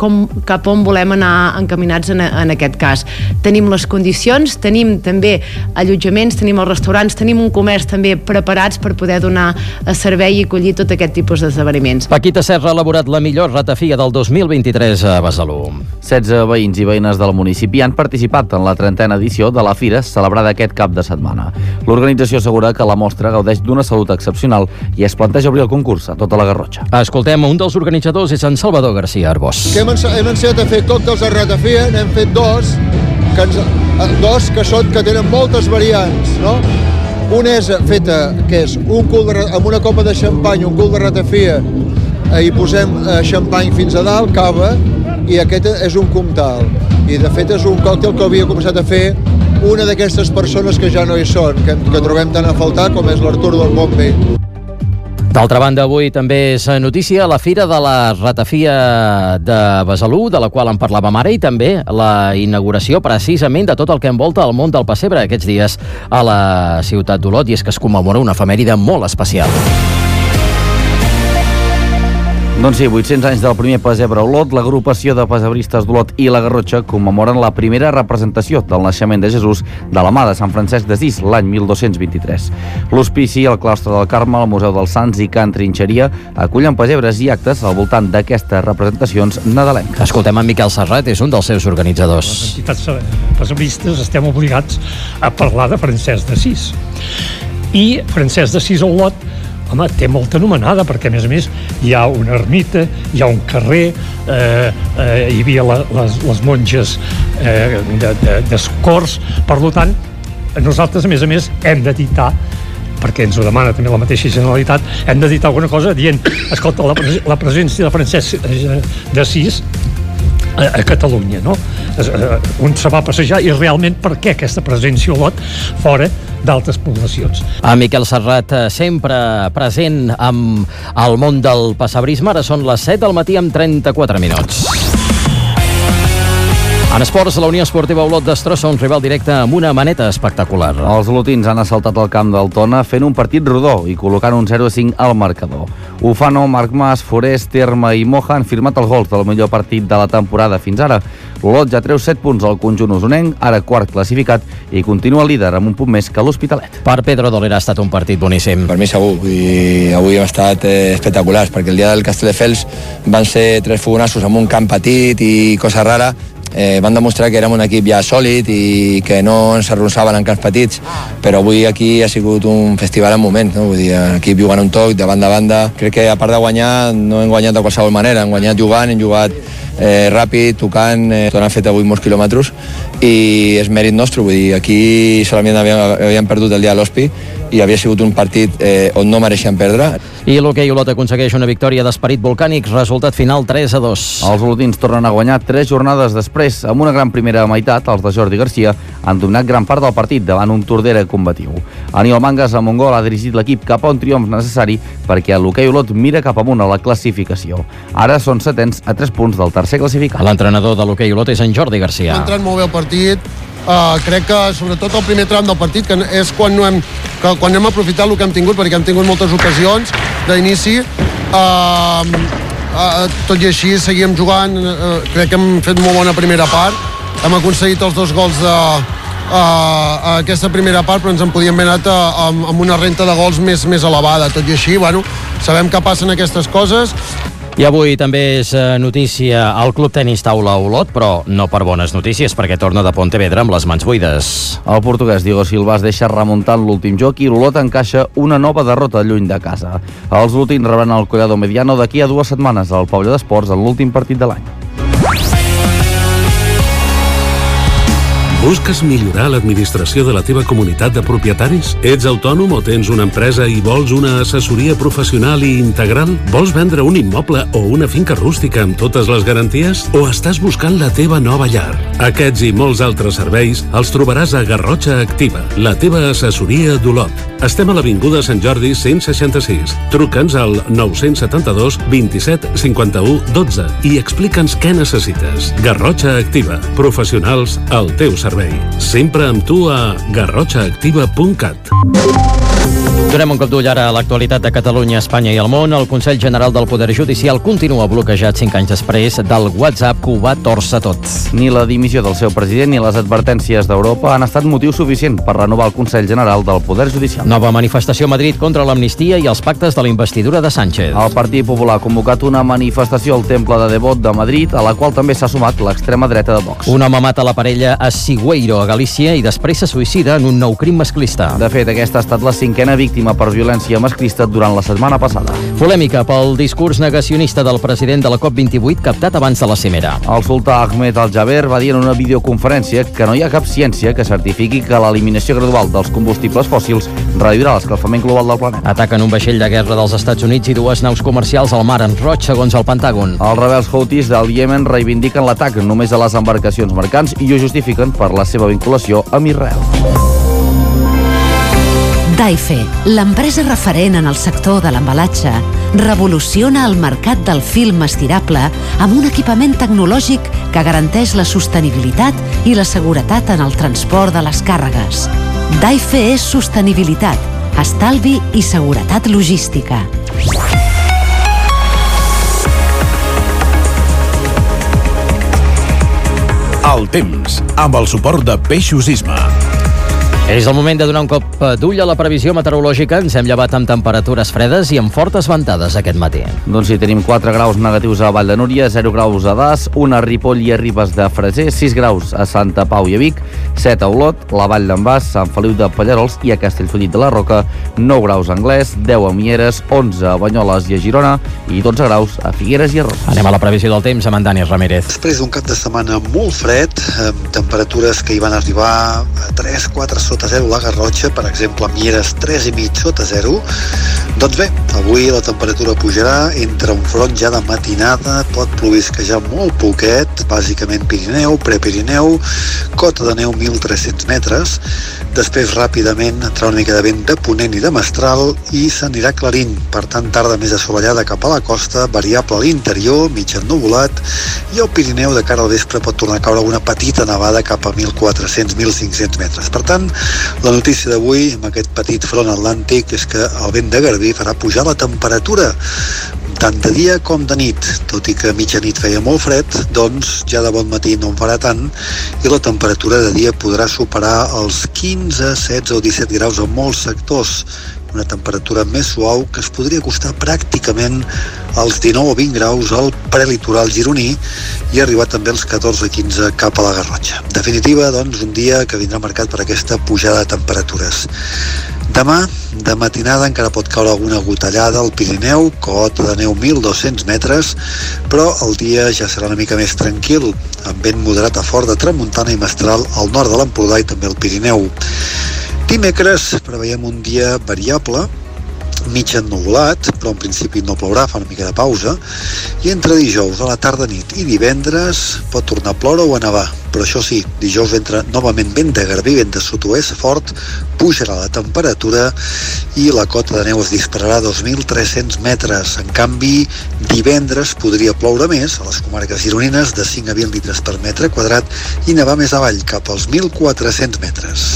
[SPEAKER 6] on volem anar encaminats en aquest cas. Tenim les condicions, tenim també allotjaments, tenim els restaurants, tenim un comerç també preparats per poder donar servei i acollir tot aquest tipus d'esdeveniments.
[SPEAKER 2] Paquita Serra ha elaborat la millor ratafia del 2023 a Besalú.
[SPEAKER 3] 16 veïns i veïnes del municipi han participat en la 30a edició de la Fira celebrada aquest cap de setmana. L'organització assegura que la mostra gaudeix d'una salut excepcional i es planteja obrir el concurs a tota la Garrotxa.
[SPEAKER 2] Escoltem, un dels organitzadors és en Salvador García Arbós.
[SPEAKER 10] Hem ensenyat a fer còctels de ratafia, n'hem fet dos que tenen moltes variants, no? Una és feta, que és amb una copa de xampany, un cul de ratafia, hi posem xampany fins a dalt, cava, i aquest és un comtal. I de fet és un còctel que havia començat a fer una d'aquestes persones que ja no hi són, que trobem tant a faltar, com és l'Artur del Montbell.
[SPEAKER 2] D'altra banda, avui també és notícia la Fira de la Ratafia de Besalú, de la qual en parlàvem ara, i també la inauguració precisament de tot el que envolta el món del pessebre aquests dies a la ciutat d'Olot, i és que es commemora una efemèride molt especial.
[SPEAKER 3] Doncs sí, 800 anys del primer pessebre a Olot, l'agrupació de pessebristes d'Olot i la Garrotxa commemoren la primera representació del naixement de Jesús de la mà de Sant Francesc d'Assís, l'any 1223. L'Hospici, el Claustre del Carme, el Museu dels Sants i Can Trinxeria acullen pessebres i actes al voltant d'aquestes representacions nadalenques.
[SPEAKER 2] Escoltem en Miquel Serrat, és un dels seus organitzadors.
[SPEAKER 7] Les entitats pessebristes estem obligats a parlar de Francesc d'Assís. I Francesc d'Assís a Olot, home, té molta anomenada, perquè a més hi ha una ermita, hi ha un carrer, hi havia les monges d'Escors. Per tant, nosaltres a més hem d'editar, perquè ens ho demana també la mateixa Generalitat, hem d'editar alguna cosa dient, escolta, la presència de Francesc d'Assís a Catalunya, no? On se va passejar i realment per què aquesta presència a Olot fora d'altres poblacions.
[SPEAKER 2] A Miquel Serrat, sempre present amb el món del passebrisme. Ara són les 7 del matí amb 34 minuts. En esports, la Unió Esportiva Olot destrossa un rival directe amb una maneta espectacular.
[SPEAKER 3] Els olotins han assaltat el camp del Tona fent un partit rodó i col·locant un 0-5 al marcador. Ufano, Marc Mas, Forest, Terma i Moja han firmat els gols del millor partit de la temporada fins ara. L'Olot ja treu 7 punts al conjunt usonenc, ara quart classificat, i continua líder amb un punt més que l'Hospitalet.
[SPEAKER 2] Per Pedro Dolera ha estat un partit boníssim.
[SPEAKER 9] Per mi segur, i avui hem estat espectaculars, perquè el dia del Castelldefels van ser 3 fogonassos amb un camp petit i cosa rara. Van demostrar que érem un equip ja sòlid i que no ens arronsaven en camps petits, però avui aquí ha sigut un festival en moment, no? Vull dir, l'equip jugant un toc de banda a banda. Crec que a part de guanyar no hem guanyat de qualsevol manera, hem guanyat jugant, hem jugat ràpid, tocant, han fet avui molts quilòmetres i és mèrit nostre. Vull dir, aquí solament havíem perdut el dia de l'Hospi i havia sigut un partit on no mereixen perdre.
[SPEAKER 2] I l'hoquei Olot aconsegueix una victòria d'esperit volcànic, resultat final 3-2.
[SPEAKER 3] Els olotins tornen a guanyar 3 jornades després. Amb una gran primera meitat, els de Jordi Garcia han dominat gran part del partit davant un Tordera combatiu. Aníbal Mangas, amb un gol, ha dirigit l'equip cap a un triomf necessari perquè l'hoquei Olot mira cap amunt a la classificació. Ara són setens a 3 punts del tercer classificat.
[SPEAKER 2] L'entrenador de l'hoquei Olot és en Jordi Garcia.
[SPEAKER 10] Ha entrat molt bé el partit. Crec que sobretot el primer tram del partit, que és quan hem aprofitat el que hem tingut, perquè hem tingut moltes ocasions d'inici. Tot i així seguíem jugant. Crec que hem fet molt bona primera part. Hem aconseguit els 2 gols aquesta primera part, però ens en podíem haver anat amb una renta de gols més elevada. Tot i així, bueno, sabem que passen aquestes coses.
[SPEAKER 2] I avui també és notícia el Club Tenis Taula Olot, però no per bones notícies, perquè torna de Pontevedra amb les mans buides.
[SPEAKER 3] El portuguès Diego Silva es deixa remuntar en l'últim joc i l'Olot encaixa una nova derrota lluny de casa. Els olotins rebran el Collado Mediano d'aquí a 2 setmanes al pavelló d'esports en l'últim partit de l'any.
[SPEAKER 11] Busques millorar l'administració de la teva comunitat de propietaris? Ets autònom o tens una empresa i vols una assessoria professional i integral? Vols vendre un immoble o una finca rústica amb totes les garanties? O estàs buscant la teva nova llar? Aquests i molts altres serveis els trobaràs a Garrotxa Activa, la teva assessoria d'Olot. Estem a l'Avinguda Sant Jordi 166. Truca'ns al 972 27 51 12 i explica'ns què necessites. Garrotxa Activa, professionals al teu servei. Sempre amb tu a garrotxaactiva.cat.
[SPEAKER 2] Donem un cop d'ull ara a l'actualitat de Catalunya, Espanya i el món. El Consell General del Poder Judicial continua bloquejat 5 anys després del WhatsApp que ho va tòrcer tot.
[SPEAKER 3] Ni la dimissió del seu president ni les advertències d'Europa han estat motiu suficient per renovar el Consell General del Poder Judicial.
[SPEAKER 2] Nova manifestació a Madrid contra l'amnistia i els pactes de la investidura de Sánchez.
[SPEAKER 3] El Partit Popular ha convocat una manifestació al Temple de Devot de Madrid, a la qual també s'ha sumat l'extrema dreta de Vox.
[SPEAKER 2] Un home mata la parella a Sigüeiro, a Galícia, i després se suïcida en un nou crim masclista.
[SPEAKER 3] De fet, aquesta ha estat la 5a víctima per violència masclista durant la setmana passada.
[SPEAKER 2] Polèmica pel discurs negacionista del president de la COP28 captat abans de la cimera.
[SPEAKER 3] El sultà Ahmed Al-Jaber va dir en una videoconferència que no hi ha cap ciència que certifiqui que l'eliminació gradual dels combustibles fòssils reduirà l'escalfament global del planeta.
[SPEAKER 2] Ataquen un vaixell de guerra dels Estats Units i 2 naus comercials al mar en Roig, segons el Pentàgon.
[SPEAKER 3] Els rebels Houthis del Iemen reivindiquen l'atac només a les embarcacions mercants i ho justifiquen per la seva vinculació amb Israel.
[SPEAKER 16] Daife, l'empresa referent en el sector de l'embalatge, revoluciona el mercat del film estirable amb un equipament tecnològic que garanteix la sostenibilitat i la seguretat en el transport de les càrregues. Daife és sostenibilitat, estalvi i seguretat logística.
[SPEAKER 1] El temps, amb el suport de Peixos Isma.
[SPEAKER 2] És el moment de donar un cop d'ull a la previsió meteorològica. Ens hem llevat amb temperatures fredes i amb fortes ventades aquest matí.
[SPEAKER 3] Doncs sí, tenim 4 graus negatius a Vall de Núria, 0 graus a Das, 1 a Ripoll i a Ribes de Freser, 6 graus a Santa Pau i a Vic, 7 a Olot, la Vall d'en Bas, Sant Feliu de Pallarols i a Castellfollit de la Roca, 9 graus a Anglès, 10 a Mieres, 11 a Banyoles i a Girona i 12 graus a Figueres i a Roses.
[SPEAKER 2] Anem a la previsió del temps amb en Dani Ramírez.
[SPEAKER 4] Després d'un cap de setmana molt fred, amb temperatures que hi van arribar a 3-4 sota sota 0 la Garrotxa, per exemple, Mieres 3,5 sota 0. Doncs bé, avui la temperatura pujarà, entre un front ja de matinada, pot plovisquejar molt poquet, bàsicament Pirineu, Prepirineu, cota de neu 1.300 metres, després ràpidament entrarà una mica de vent de ponent i de mestral i s'anirà clarint, per tant tarda més assolellada cap a la costa, variable a l'interior, mig ennuvolat, i el Pirineu de cara al vespre pot tornar a caure una petita nevada cap a 1.400-1.500 metres. Per tant, la notícia d'avui amb aquest petit front atlàntic és que el vent de Garbí farà pujar la temperatura tant de dia com de nit, tot i que a mitjanit feia molt fred, doncs ja de bon matí no en farà tant i la temperatura de dia podrà superar els 15, 16 o 17 graus en molts sectors, una temperatura més suau que es podria acostar pràcticament als 19 o 20 graus al prelitoral gironí i arribar també als 14 o 15 cap a la Garrotxa. En definitiva, doncs, un dia que vindrà marcat per aquesta pujada de temperatures. Demà, de matinada, encara pot caure alguna gotellada al Pirineu, cota de neu 1.200 metres, però el dia ja serà una mica més tranquil, amb vent moderat a fort de tramuntana i mestral al nord de l'Empordà i també al Pirineu. Dimecres preveiem un dia variable, mig ennuvolat, però en principi no plourà, fa una mica de pausa, i entre dijous a la tarda-nit i divendres pot tornar a ploure o a nevar, però això sí, dijous entra novament vent de Garbí, vent de sud-oest fort, pujarà la temperatura i la cota de neu es dispararà a 2.300 metres. En canvi, divendres podria ploure més a les comarques gironines de 5 a 20 litres per metre quadrat i nevar més avall, cap als 1.400 metres.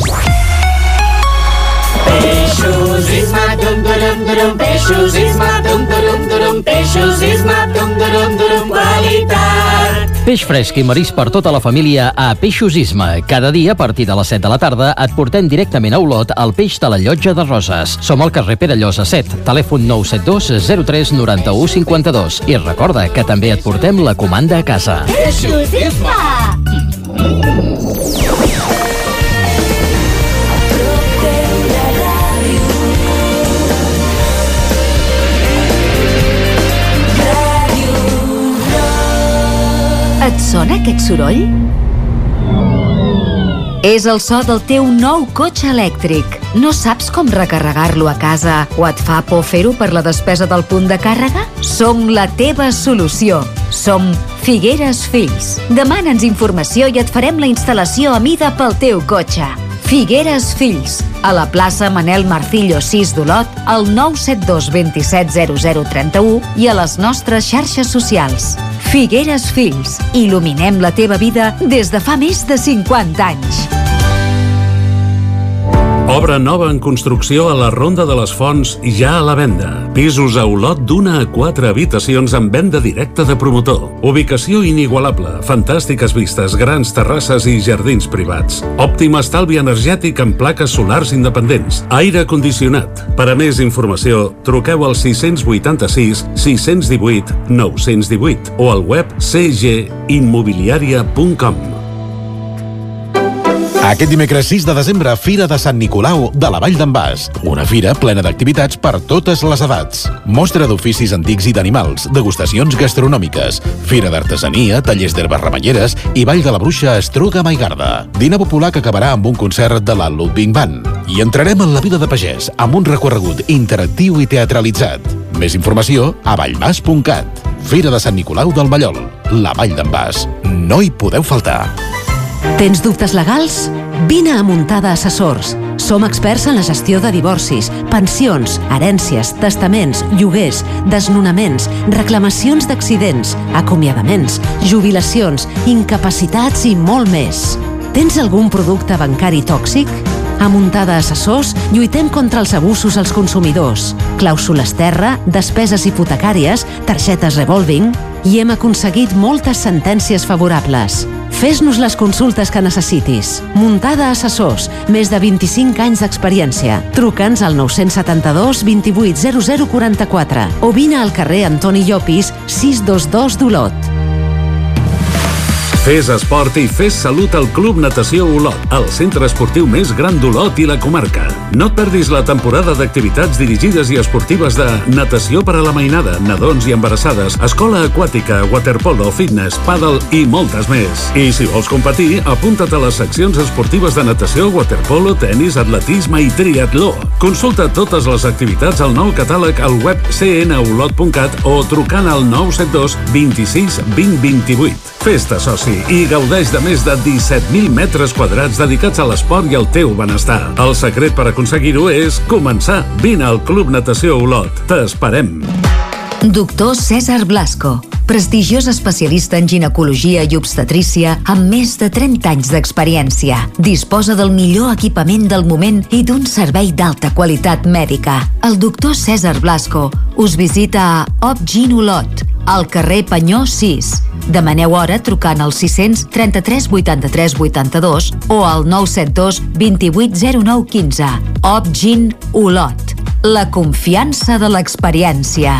[SPEAKER 17] Peixos Isma, dum-durum-durum, Peixos Isma, dum-durum-durum, Peixos Isma, dum-durum-durum, qualitat.
[SPEAKER 2] Peix fresc i marisc per tota la família a Peixos Isma. Cada dia, a partir de les 7 de la tarda, et portem directament a Olot el peix de la Llotja de Roses. Som al carrer Pere Llosa 7, telèfon 972 03 91 52. I recorda que també et portem la comanda a casa.
[SPEAKER 17] Peixos Isma!
[SPEAKER 22] Et sona aquest soroll? És el so del teu nou cotxe elèctric. No saps com recarregar-lo a casa o et fa por fer-ho per la despesa del punt de càrrega? Som la teva solució. Som Figueres Fills. Demana'ns informació i et farem la instal·lació a mida pel teu cotxe. Figueres Fills, a la plaça Manel Marcillo 6 d'Olot, al 972 27 0031 i a les nostres xarxes socials. Figueres Fills, il·luminem la teva vida des de fa més de 50 anys.
[SPEAKER 11] Obra nova en construcció a la Ronda de les Fonts, ja a la venda. Pisos a Olot d'una a 4 habitacions amb venda directa de promotor. Ubicació inigualable, fantàstiques vistes, grans terrasses i jardins privats. Òptim estalvi energètic amb plaques solars independents. Aire condicionat. Per a més informació, truqueu al 686 618 918 o al web cginmobiliaria.com.
[SPEAKER 1] Aquest dimecres 6 de desembre, Fira de Sant Nicolau de la Vall d'en Bas. Una fira plena d'activitats per totes les edats. Mostra d'oficis antics i d'animals, degustacions gastronòmiques, fira d'artesania, tallers d'herbes remenyeres i Ball de la Bruixa Estruga Maigarda. Dinar popular que acabarà amb un concert de la Ludwig Band. I entrarem en la vida de pagès amb un recorregut interactiu i teatralitzat. Més informació a vallbas.cat. Fira de Sant Nicolau del Mallol. La Vall d'en Bas. No hi podeu faltar.
[SPEAKER 16] Tens dubtes legals? Vine a Muntada Assessors. Som experts en la gestió de divorcis, pensions, herències, testaments, lloguers, desnonaments, reclamacions d'accidents, acomiadaments, jubilacions, incapacitats i molt més. Tens algun producte bancari tòxic? A Muntada Assessors lluitem contra els abusos als consumidors, clàusules terra, despeses hipotecàries, targetes revolving i hem aconseguit moltes sentències favorables. Fes-nos les consultes que necessitis. Muntada Assessors, més de 25 anys d'experiència. Truca'ns al 972 28 0044 o vine al carrer Antoni Llopis 622 d'Olot.
[SPEAKER 11] Fes esport i fes salut al Club Natació Olot, el centre esportiu més gran d'Olot i la comarca. No et perdis la temporada d'activitats dirigides i esportives de natació per a la mainada, nadons i embarassades, escola aquàtica, waterpolo, fitness, pàdel i moltes més. I si vols competir, apunta't a les seccions esportives de natació, waterpolo, tenis, atletisme i triatló. Consulta totes les activitats al nou catàleg al web cnolot.cat o trucant al 972 26 20 28. Fes-te soci i gaudeix de més de 17.000 metres quadrats dedicats a l'esport i al teu benestar. El secret per aconseguir-ho és començar. Vine al Club Natació Olot. T'esperem.
[SPEAKER 22] Doctor César Blasco, prestigiós especialista en ginecologia i obstetrícia amb més de 30 anys d'experiència. Disposa del millor equipament del moment i d'un servei d'alta qualitat mèdica. El doctor César Blasco us visita a Opgin Olot, al carrer Penyó 6. Demaneu hora trucant al 633 83 82 o al 972 28 09 15. Opgin Olot, la confiança de l'experiència.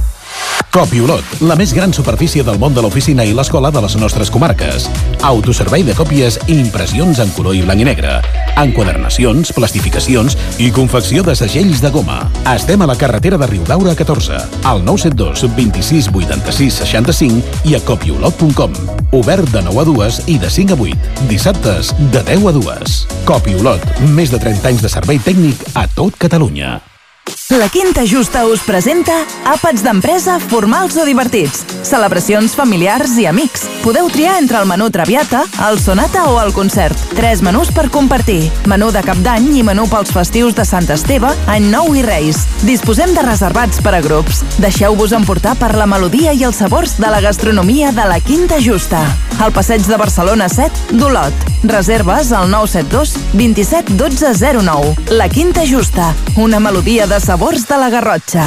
[SPEAKER 1] Copi Olot, la més gran superfície del món de l'oficina i l'escola de les nostres comarques. Autoservei de còpies i impressions en color i blanc i negre. Enquadernacions, plastificacions i confecció de segells de goma. Estem a la carretera de Riudaura 14, al 972 26 86 65 i a copiolot.com. Obert de 9 a 2 i de 5 a 8. Dissabtes de 10 a 2. Copi Olot, més de 30 anys de servei tècnic a tot Catalunya.
[SPEAKER 8] La Quinta Justa us presenta àpats d'empresa formals o divertits, celebracions familiars i amics. Podeu triar entre el menú Traviata, el Sonata o el concert. 3 menús per compartir. Menú de Cap d'Any i menú pels festius de Sant Esteve, Any Nou i Reis. Disposem de reservats per a grups. Deixeu-vos emportar per la melodia i els sabors de la gastronomia de la Quinta Justa. Al passeig de Barcelona 7 d'Olot. Reserves al 972 27 12 09. La Quinta Justa, una melodia de sabors de la Garrotxa.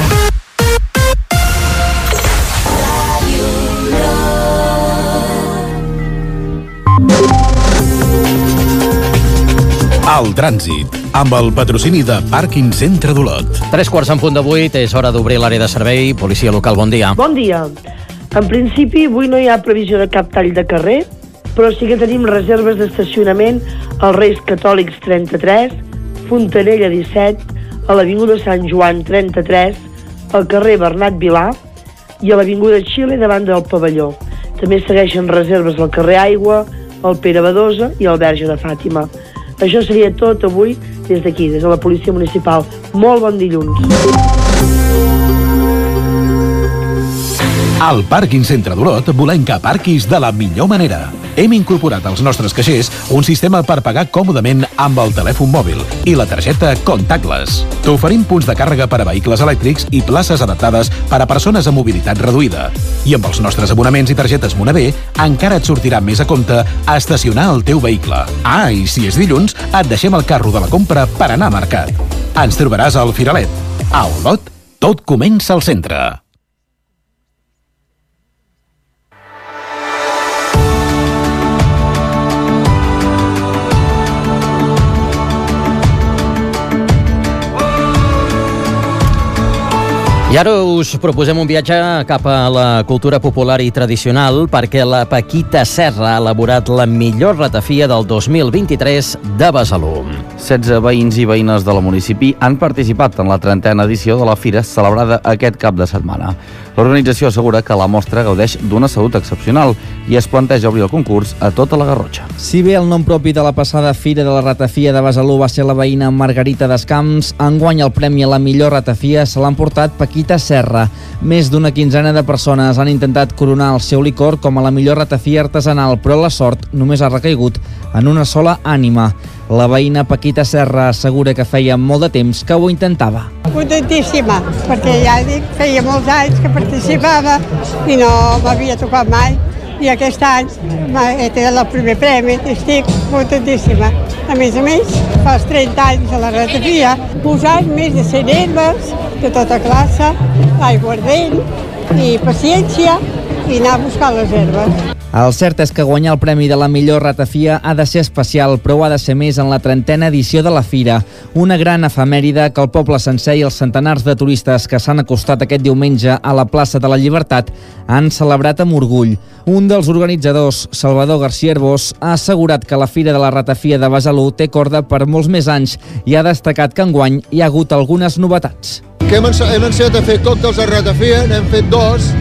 [SPEAKER 1] El trànsit, amb el patrocini de Pàrquing Centre d'Olot.
[SPEAKER 2] 7:45 és hora d'obrir l'àrea de servei. Policia local, bon dia.
[SPEAKER 12] Bon dia. En principi, avui no hi ha previsió de cap tall de carrer, però sí que tenim reserves d'estacionament als Reis Catòlics 33, Fontanella 17, a l'Avinguda Sant Joan 33, al carrer Bernat Vilà i a l'Avinguda Xile davant del pavelló. També segueixen reserves al carrer Aigua, al Pere Badosa i al Verge de Fàtima. Això seria tot avui des d'aquí, des de la Policia Municipal. Molt bon dilluns.
[SPEAKER 1] Al Pàrquing Centre d'Olot volem que aparquis de la millor manera. Hem incorporat als nostres caixers un sistema per pagar còmodament amb el telèfon mòbil i la targeta Contactless. T'oferim punts de càrrega per a vehicles elèctrics i places adaptades per a persones amb mobilitat reduïda. I amb els nostres abonaments i targetes Monavé encara et sortirà més a compte estacionar el teu vehicle. Ah, i si és dilluns, et deixem el carro de la compra per anar a mercat. Ens trobaràs al Firalet. A Olot, tot comença al centre.
[SPEAKER 2] I ara us proposem un viatge cap a la cultura popular i tradicional perquè la Paquita Serra ha elaborat la millor ratafia del 2023 de Besalú.
[SPEAKER 3] 16 veïns i veïnes de la municipi han participat en la 30a edició de la fira celebrada aquest cap de setmana. L'organització assegura que la mostra gaudeix d'una salut excepcional i es planteja obrir el concurs a tota la Garrotxa.
[SPEAKER 21] Si bé el nom propi de la passada Fira de la Ratafia de Besalú va ser la veïna Margarita Descamps, enguany el premi a la millor ratafia se l'ha emportat Paquita Serra. Més d'una quinzena de persones han intentat coronar el seu licor com a la millor ratafia artesanal, però la sort només ha recaigut en una sola ànima. La veïna Paquita Serra assegura que feia molt de temps que ho intentava.
[SPEAKER 23] Contentíssima, perquè ja dic, feia molts anys que participava i no m'havia tocat mai. I aquest any he tingut el primer premi, estic contentíssima. A més, fas 30 anys a la ratafia, posant més de 100 herbes de tota classe, aiguardent i paciència i anar a buscar les herbes.
[SPEAKER 21] El cert és que guanyar el premi de la millor ratafia ha de ser especial, però ha de ser més en la 30a edició de la Fira. Una gran efemèride que el poble sencer i els centenars de turistes que s'han acostat aquest diumenge a la plaça de la Llibertat han celebrat amb orgull. Un dels organitzadors, Salvador García Herbós, ha assegurat que la Fira de la Ratafia de Besalú té corda per molts més anys i ha destacat que enguany hi ha hagut algunes novetats.
[SPEAKER 10] Hem ensenyat a fer còctels de ratafia, n'hem fet dos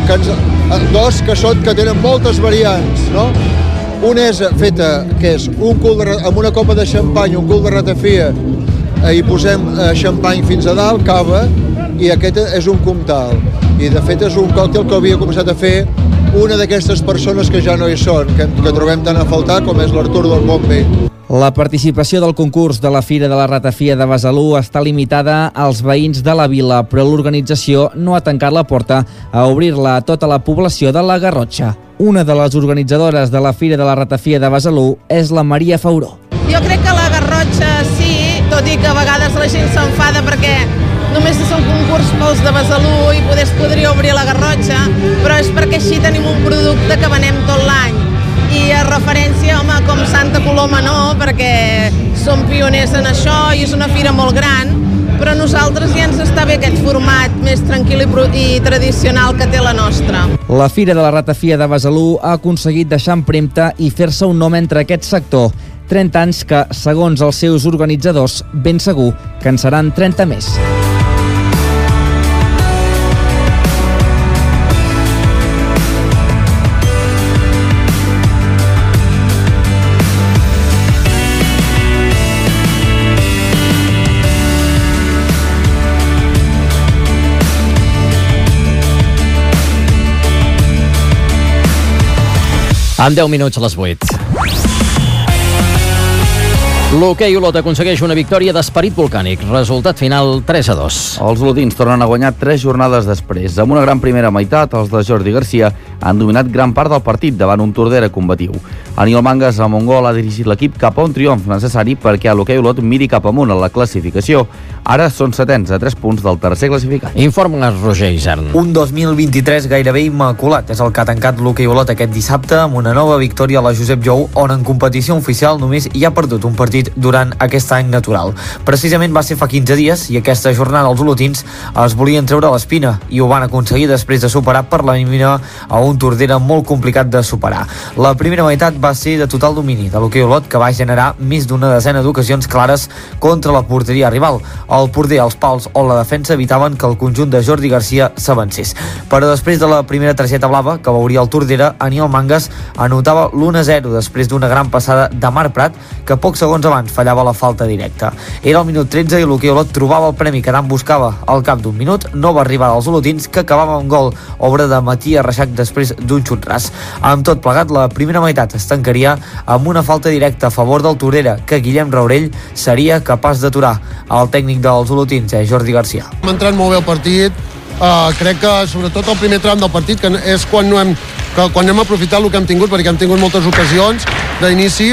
[SPEAKER 10] que tenen moltes variants, no? Un és feta, que és amb una copa de xampany, un cul de ratafia, hi posem xampany fins a dalt, cava, i aquest és un comtal. I de fet és un còctel que havia començat a fer una d'aquestes persones que ja no hi són, que trobem tant a faltar, com és l'Artur del Montvell.
[SPEAKER 21] La participació del concurs de la Fira de la Ratafia de Besalú està limitada als veïns de la vila, però l'organització no ha tancat la porta a obrir-la a tota la població de la Garrotxa. Una de les organitzadores de la Fira de la Ratafia de Besalú és la Maria Fauró.
[SPEAKER 13] Jo crec que la Garrotxa sí, tot i que a vegades la gent s'enfada perquè només és un concurs pels de Besalú i es podria obrir la Garrotxa, però és perquè així tenim un producte que venem tot l'any. I a referència, home, com Santa Coloma no, perquè som pioners en això i és una fira molt gran, però a nosaltres ja ens està bé aquest format més tranquil i tradicional que té la nostra.
[SPEAKER 21] La Fira de la Ratafia de Besalú ha aconseguit deixar empremta i fer-se un nom entre aquest sector. 30 anys que, segons els seus organitzadors, ben segur que en seran 30 més.
[SPEAKER 2] En 10 minuts a les 8. L'Hoquei Olot aconsegueix una victòria d'esperit volcànic. Resultat final 3-2.
[SPEAKER 3] Els olotins tornen a guanyar 3 jornades després. Amb una gran primera meitat, els de Jordi Garcia han dominat gran part del partit davant un Tordera combatiu. Aniol Mangas, amb un gol, ha dirigit l'equip cap a un triomf necessari perquè l'Hoquei Olot miri cap amunt a la classificació. Ara són setens a 3 punts del tercer classificat.
[SPEAKER 2] Informa Roger Isern.
[SPEAKER 15] Un 2023 gairebé immaculat és el que ha tancat l'Hoquei Olot aquest dissabte amb una nova victòria a la Josep Jou, on en competició oficial només hi ha perdut un partit durant aquest any natural. Precisament va ser fa 15 dies i aquesta jornada els olotins es volien treure l'espina i ho van aconseguir després de superar per la mínima a un Tordera molt complicat de superar. La primera meitat va ser de total domini de l'Hoquei Olot, que va generar més d'una desena d'ocasions clares contra la porteria rival. El porter, els pals o la defensa evitaven que el conjunt de Jordi Garcia s'avancés. Però després de la primera targeta blava que veuria el Tordera, Aniol Mangas anotava l'1-0 després d'una gran passada de Marc Prat, que pocs segons abans fallava la falta directa. Era el minut 13 i l'Hoquei Olot trobava el premi que tant buscava. Al cap d'un minut no va arribar als olotins, que acabava amb gol, obra de Matías Reixac després d'un xut ras. Amb tot plegat, la primera meitat es tancaria amb una falta directa a favor del Tordera, que Guillem Raurell seria capaç d'aturar. El tècnic dels olotins és Jordi Garcia.
[SPEAKER 10] Hem entrat molt bé el partit. Crec que sobretot el primer tram del partit, que és quan hem aprofitat el que hem tingut, perquè hem tingut moltes ocasions d'inici.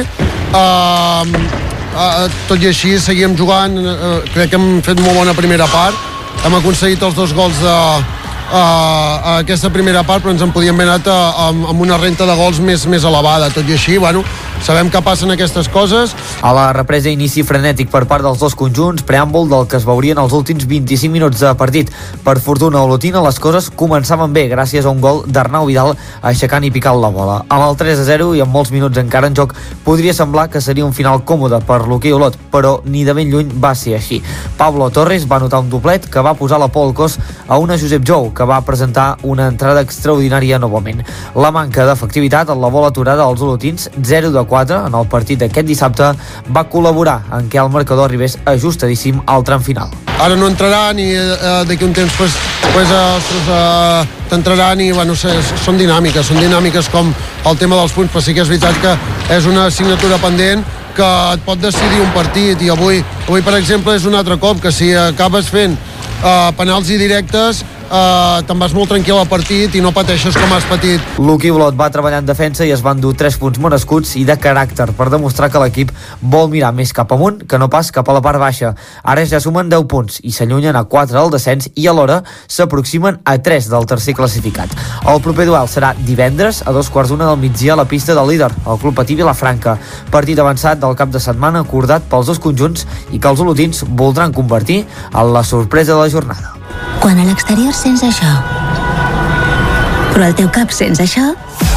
[SPEAKER 10] Tot i així seguíem jugant, crec que hem fet molt bona primera part, hem aconseguit els 2 gols a aquesta primera part, però ens en podíem haver anat amb una renta de gols més elevada. Tot i així, sabem que passen aquestes coses.
[SPEAKER 15] A la represa, inici frenètic per part dels dos conjunts, preàmbul del que es veurien els últims 25 minuts de partit. Per fortuna olotina, les coses començaven bé gràcies a un gol d'Arnau Vidal aixecant i picant la bola. Amb el 3-0 i amb molts minuts encara en joc, podria semblar que seria un final còmode per l'Hoquei Olot, però ni de ben lluny va ser així. Pablo Torres va anotar un doblet que va posar la por al cos a una Josep Jou, que va presentar una entrada extraordinària novament. La manca d'efectivitat en la bola aturada als olotins, 0-4 en el partit d'aquest dissabte, va col·laborar en què el marcador arribés ajustadíssim al tram final.
[SPEAKER 10] Ara no entraran i d'aquí un temps t'entraran i són dinàmiques com el tema dels punts, però sí que és veritat que és una assignatura pendent que et pot decidir un partit, i avui per exemple és un altre cop que si acabes fent penals i directes te'n vas molt tranquil al partit i no pateixes com has patit.
[SPEAKER 15] Luqui Olot va treballar en defensa i es van dur 3 punts merescuts i de caràcter per demostrar que l'equip vol mirar més cap amunt que no pas cap a la part baixa. Ara ja sumen 10 punts i s'allunyen a 4 del descens i alhora s'aproximen a 3 del tercer classificat. El proper duel serà divendres a 2:15 del migdia a la pista del líder, el Club Patí Vilafranca. Partit avançat del cap de setmana acordat pels dos conjunts i que els olotins voldran convertir en la sorpresa de la jornada.
[SPEAKER 14] Quan a l'exterior sents això, però al teu cap sents això,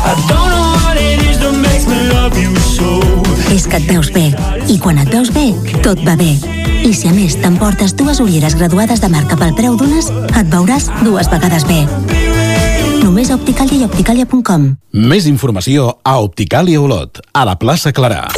[SPEAKER 14] és que et veus bé. I quan et veus bé, tot va bé. I si a més t'emportes 2 ulleres graduades de marca pel preu d'unes, et veuràs 2 vegades bé. Només a Opticalia i opticalia.com.
[SPEAKER 1] Més informació a Opticalia Olot, a la plaça Clarà.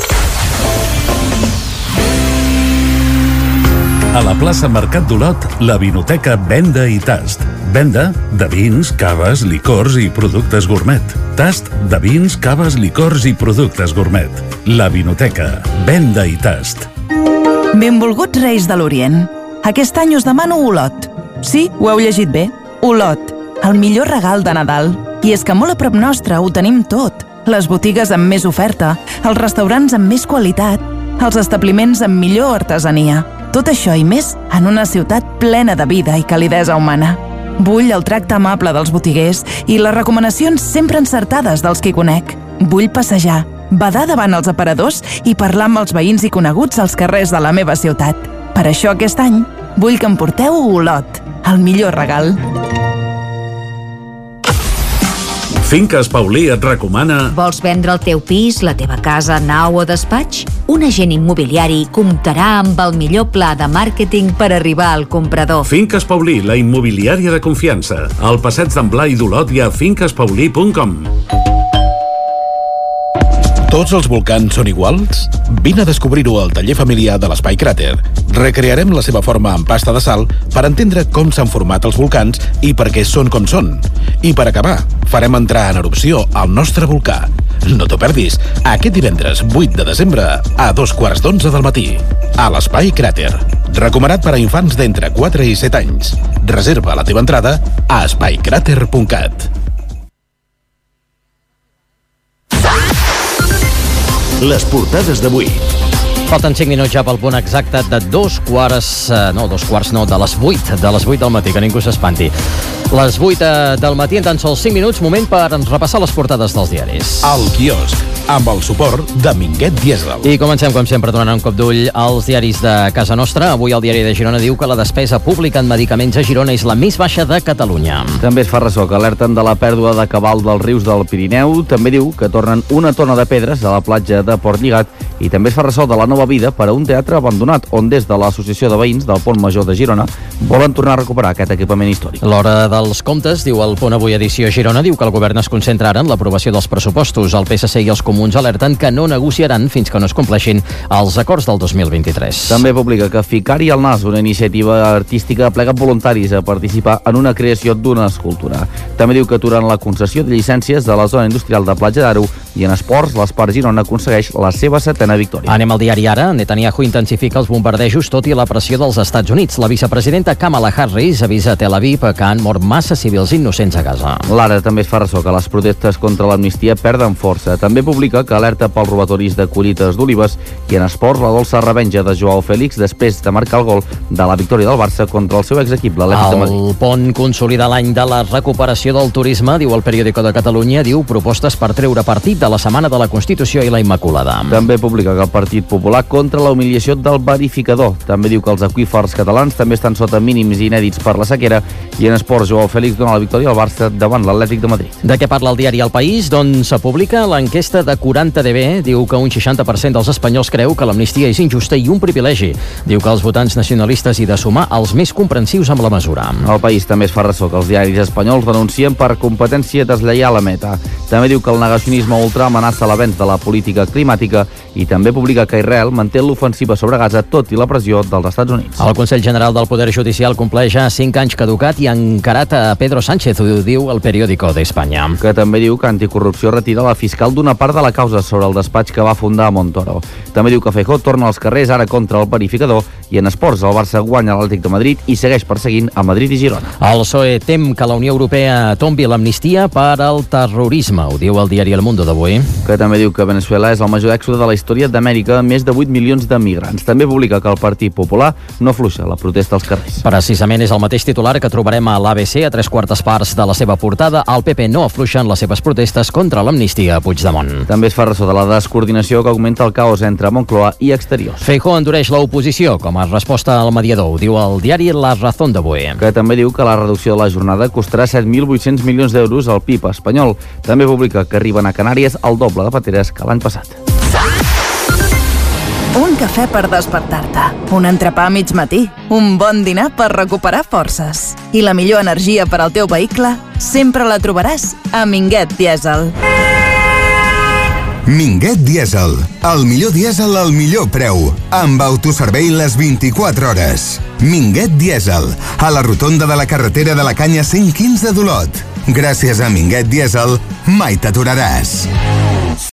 [SPEAKER 11] A la plaça Mercat d'Olot, la Vinoteca Venda i Tast. Venda de vins, caves, licors i productes gourmet. Tast de vins, caves, licors i productes gourmet. La Vinoteca Venda i Tast.
[SPEAKER 8] Benvolguts Reis de l'Orient. Aquest any us demano Olot. Sí, ho heu llegit bé. Olot, el millor regal de Nadal. I és que molt a prop nostre ho tenim tot. Les botigues amb més oferta, els restaurants amb més qualitat, els establiments amb millor artesania. Tot això i més en una ciutat plena de vida i calidesa humana. Vull el tracte amable dels botiguers i les recomanacions sempre encertades dels qui conec. Vull passejar, badar davant els aparadors i parlar amb els veïns i coneguts als carrers de la meva ciutat. Per això aquest any vull que em porteu Olot, el millor regal.
[SPEAKER 11] Finques Paulí et recomana...
[SPEAKER 22] Vols vendre el teu pis, la teva casa, nau o despatx? Un agent immobiliari comptarà amb el millor pla de màrqueting per arribar al comprador.
[SPEAKER 11] Finques Paulí, la immobiliària de confiança. Al passeig d'en Blai d'Olot i a finquespaulí.com.
[SPEAKER 1] Tots els volcans són iguals? Vine a descobrir-ho al taller familiar de l'Espai Cràter. Recrearem la seva forma en pasta de sal per entendre com s'han format els volcans i per què són com són. I per acabar, farem entrar en erupció el nostre volcà. No t'ho perdis, aquest divendres 8 de desembre a 11:15 del matí. A l'Espai Cràter. Recomanat per a infants d'entre 4 i 7 anys. Reserva la teva entrada a espaicrater.cat.
[SPEAKER 11] Les portades d'avui.
[SPEAKER 2] Falten 5 minuts ja pel punt exacte de de les 8 del matí, que ningú s'espanti. Les 8 del matí, en tan sols 5 minuts, moment per repassar les portades dels diaris.
[SPEAKER 1] El quiosc, amb el suport de Minguet Diesel.
[SPEAKER 2] I comencem, com sempre, donant un cop d'ull als diaris de casa nostra. Avui el diari de Girona diu que la despesa pública en medicaments a Girona és la més baixa de Catalunya.
[SPEAKER 3] També es fa ressò que alerten de la pèrdua de cabal dels rius del Pirineu. També diu que tornen 1 tona de pedres a la platja de Port Lligat. I també es fa ressò de la nova vida per a un teatre abandonat, on des de l'Associació de Veïns del Pont Major de Girona volen tornar a recuperar aquest equipament històric.
[SPEAKER 2] L'hora dels comptes, diu el Punt Avui edició Girona, diu que el govern es concentra ara en l'aprovació dels pressupostos. El PSC i els comuns alerten que no negociaran fins que no es compleixin els acords del 2023.
[SPEAKER 3] També publica que Ficari al Nas, una iniciativa artística, plega voluntaris a participar en una creació d'una escultura. També diu que aturen la concessió de llicències de la zona industrial de Platja d'Aro i en esports l'Espart Girona aconsegueix la seva 7ª victòria.
[SPEAKER 2] Anem al diari Ara. Netanyahu intensifica els bombardejos tot i la pressió dels Estats Units. La vicepresidenta Kamala Harris avisa a Tel Aviv que han mort massa civils innocents a Gaza.
[SPEAKER 3] L'Ara també es fa ressò que les protestes contra l'amnistia perden força. També publica que alerta pels robatoris de collites d'olives i en esports la dolça revenja de Joao Félix després de marcar el gol de la victòria del Barça contra el seu exequip, l'Atlètic de Madrid.
[SPEAKER 2] El pont consolida l'any de la recuperació del turisme, diu el Periódico de Catalunya, diu propostes per treure partit de la Setmana de la Constitució i la Immaculada.
[SPEAKER 3] També publica que el Partit Popular contra la humiliació del verificador. També diu que els aqüífers catalans també estan sota mínims inèdits per la sequera i en esports Joao Félix dona la victòria al Barça davant l'Atlètic de Madrid.
[SPEAKER 2] De què parla el diari El País? Doncs se publica l'enquesta de 40DB. Diu que un 60% dels espanyols creu que l'amnistia és injusta i un privilegi. Diu que els votants nacionalistes hi de sumar els més comprensius amb la mesura.
[SPEAKER 3] El País també es fa ressò que els diaris espanyols denuncien per competència deslleial a Meta. També diu que el negacionisme ultra amenaça l'avenç de la política climàtica i també publica que Israel manté l'ofensiva sobre Gaza tot i la pressió dels Estats Units.
[SPEAKER 2] El Consell General del Poder Judicial compleix ja 5 anys caducat i ha encarat a Pedro Sánchez, ho diu el Periódico d'Espanya.
[SPEAKER 3] Que també diu que Anticorrupció retira la fiscal d'una part de la causa sobre el despatx que va fundar a Montoro. També diu que Feijóo torna als carrers ara contra el verificador i en esports el Barça guanya l'Atlètic de Madrid i segueix perseguint a Madrid i Girona.
[SPEAKER 2] El PSOE tem que la Unió Europea tombi l'amnistia per al terrorisme, ho diu el diari El Mundo d'avui.
[SPEAKER 3] Que també diu que Venezuela és el major èxode de la història d'Amèrica, amb més de 8 milions de migrants. També publica que el Partit Popular no afluixa la protesta als carrers.
[SPEAKER 2] Precisament és el mateix titular que trobarem a l'ABC a 3/4 parts de la seva portada. El PP no afluixa en les seves protestes contra l'amnistia a Puigdemont.
[SPEAKER 3] També es fa ressò de la descoordinació que augmenta el caos entre Moncloa i Exteriors.
[SPEAKER 2] Feijóo endureix l'oposició com a resposta al mediador, ho diu el diari La Razón d'avui.
[SPEAKER 3] Que també diu que la reducció de la jornada costarà 7.800 milions d'euros al PIB espanyol. També publica que arriben a Canàries el doble de pateres que l'any passat.
[SPEAKER 8] Un cafè per despertar-te, un entrepà a mig matí, un bon dinar per recuperar forces. I la millor energia per al teu vehicle sempre la trobaràs a Minguet Dièsel.
[SPEAKER 18] Minguet Dièsel, el millor dièsel al millor preu, amb autoservei les 24 hores. Minguet Dièsel, a la rotonda de la carretera de la Canya 115 d'Olot. Gràcies a Minguet Dièsel, mai t'aturaràs.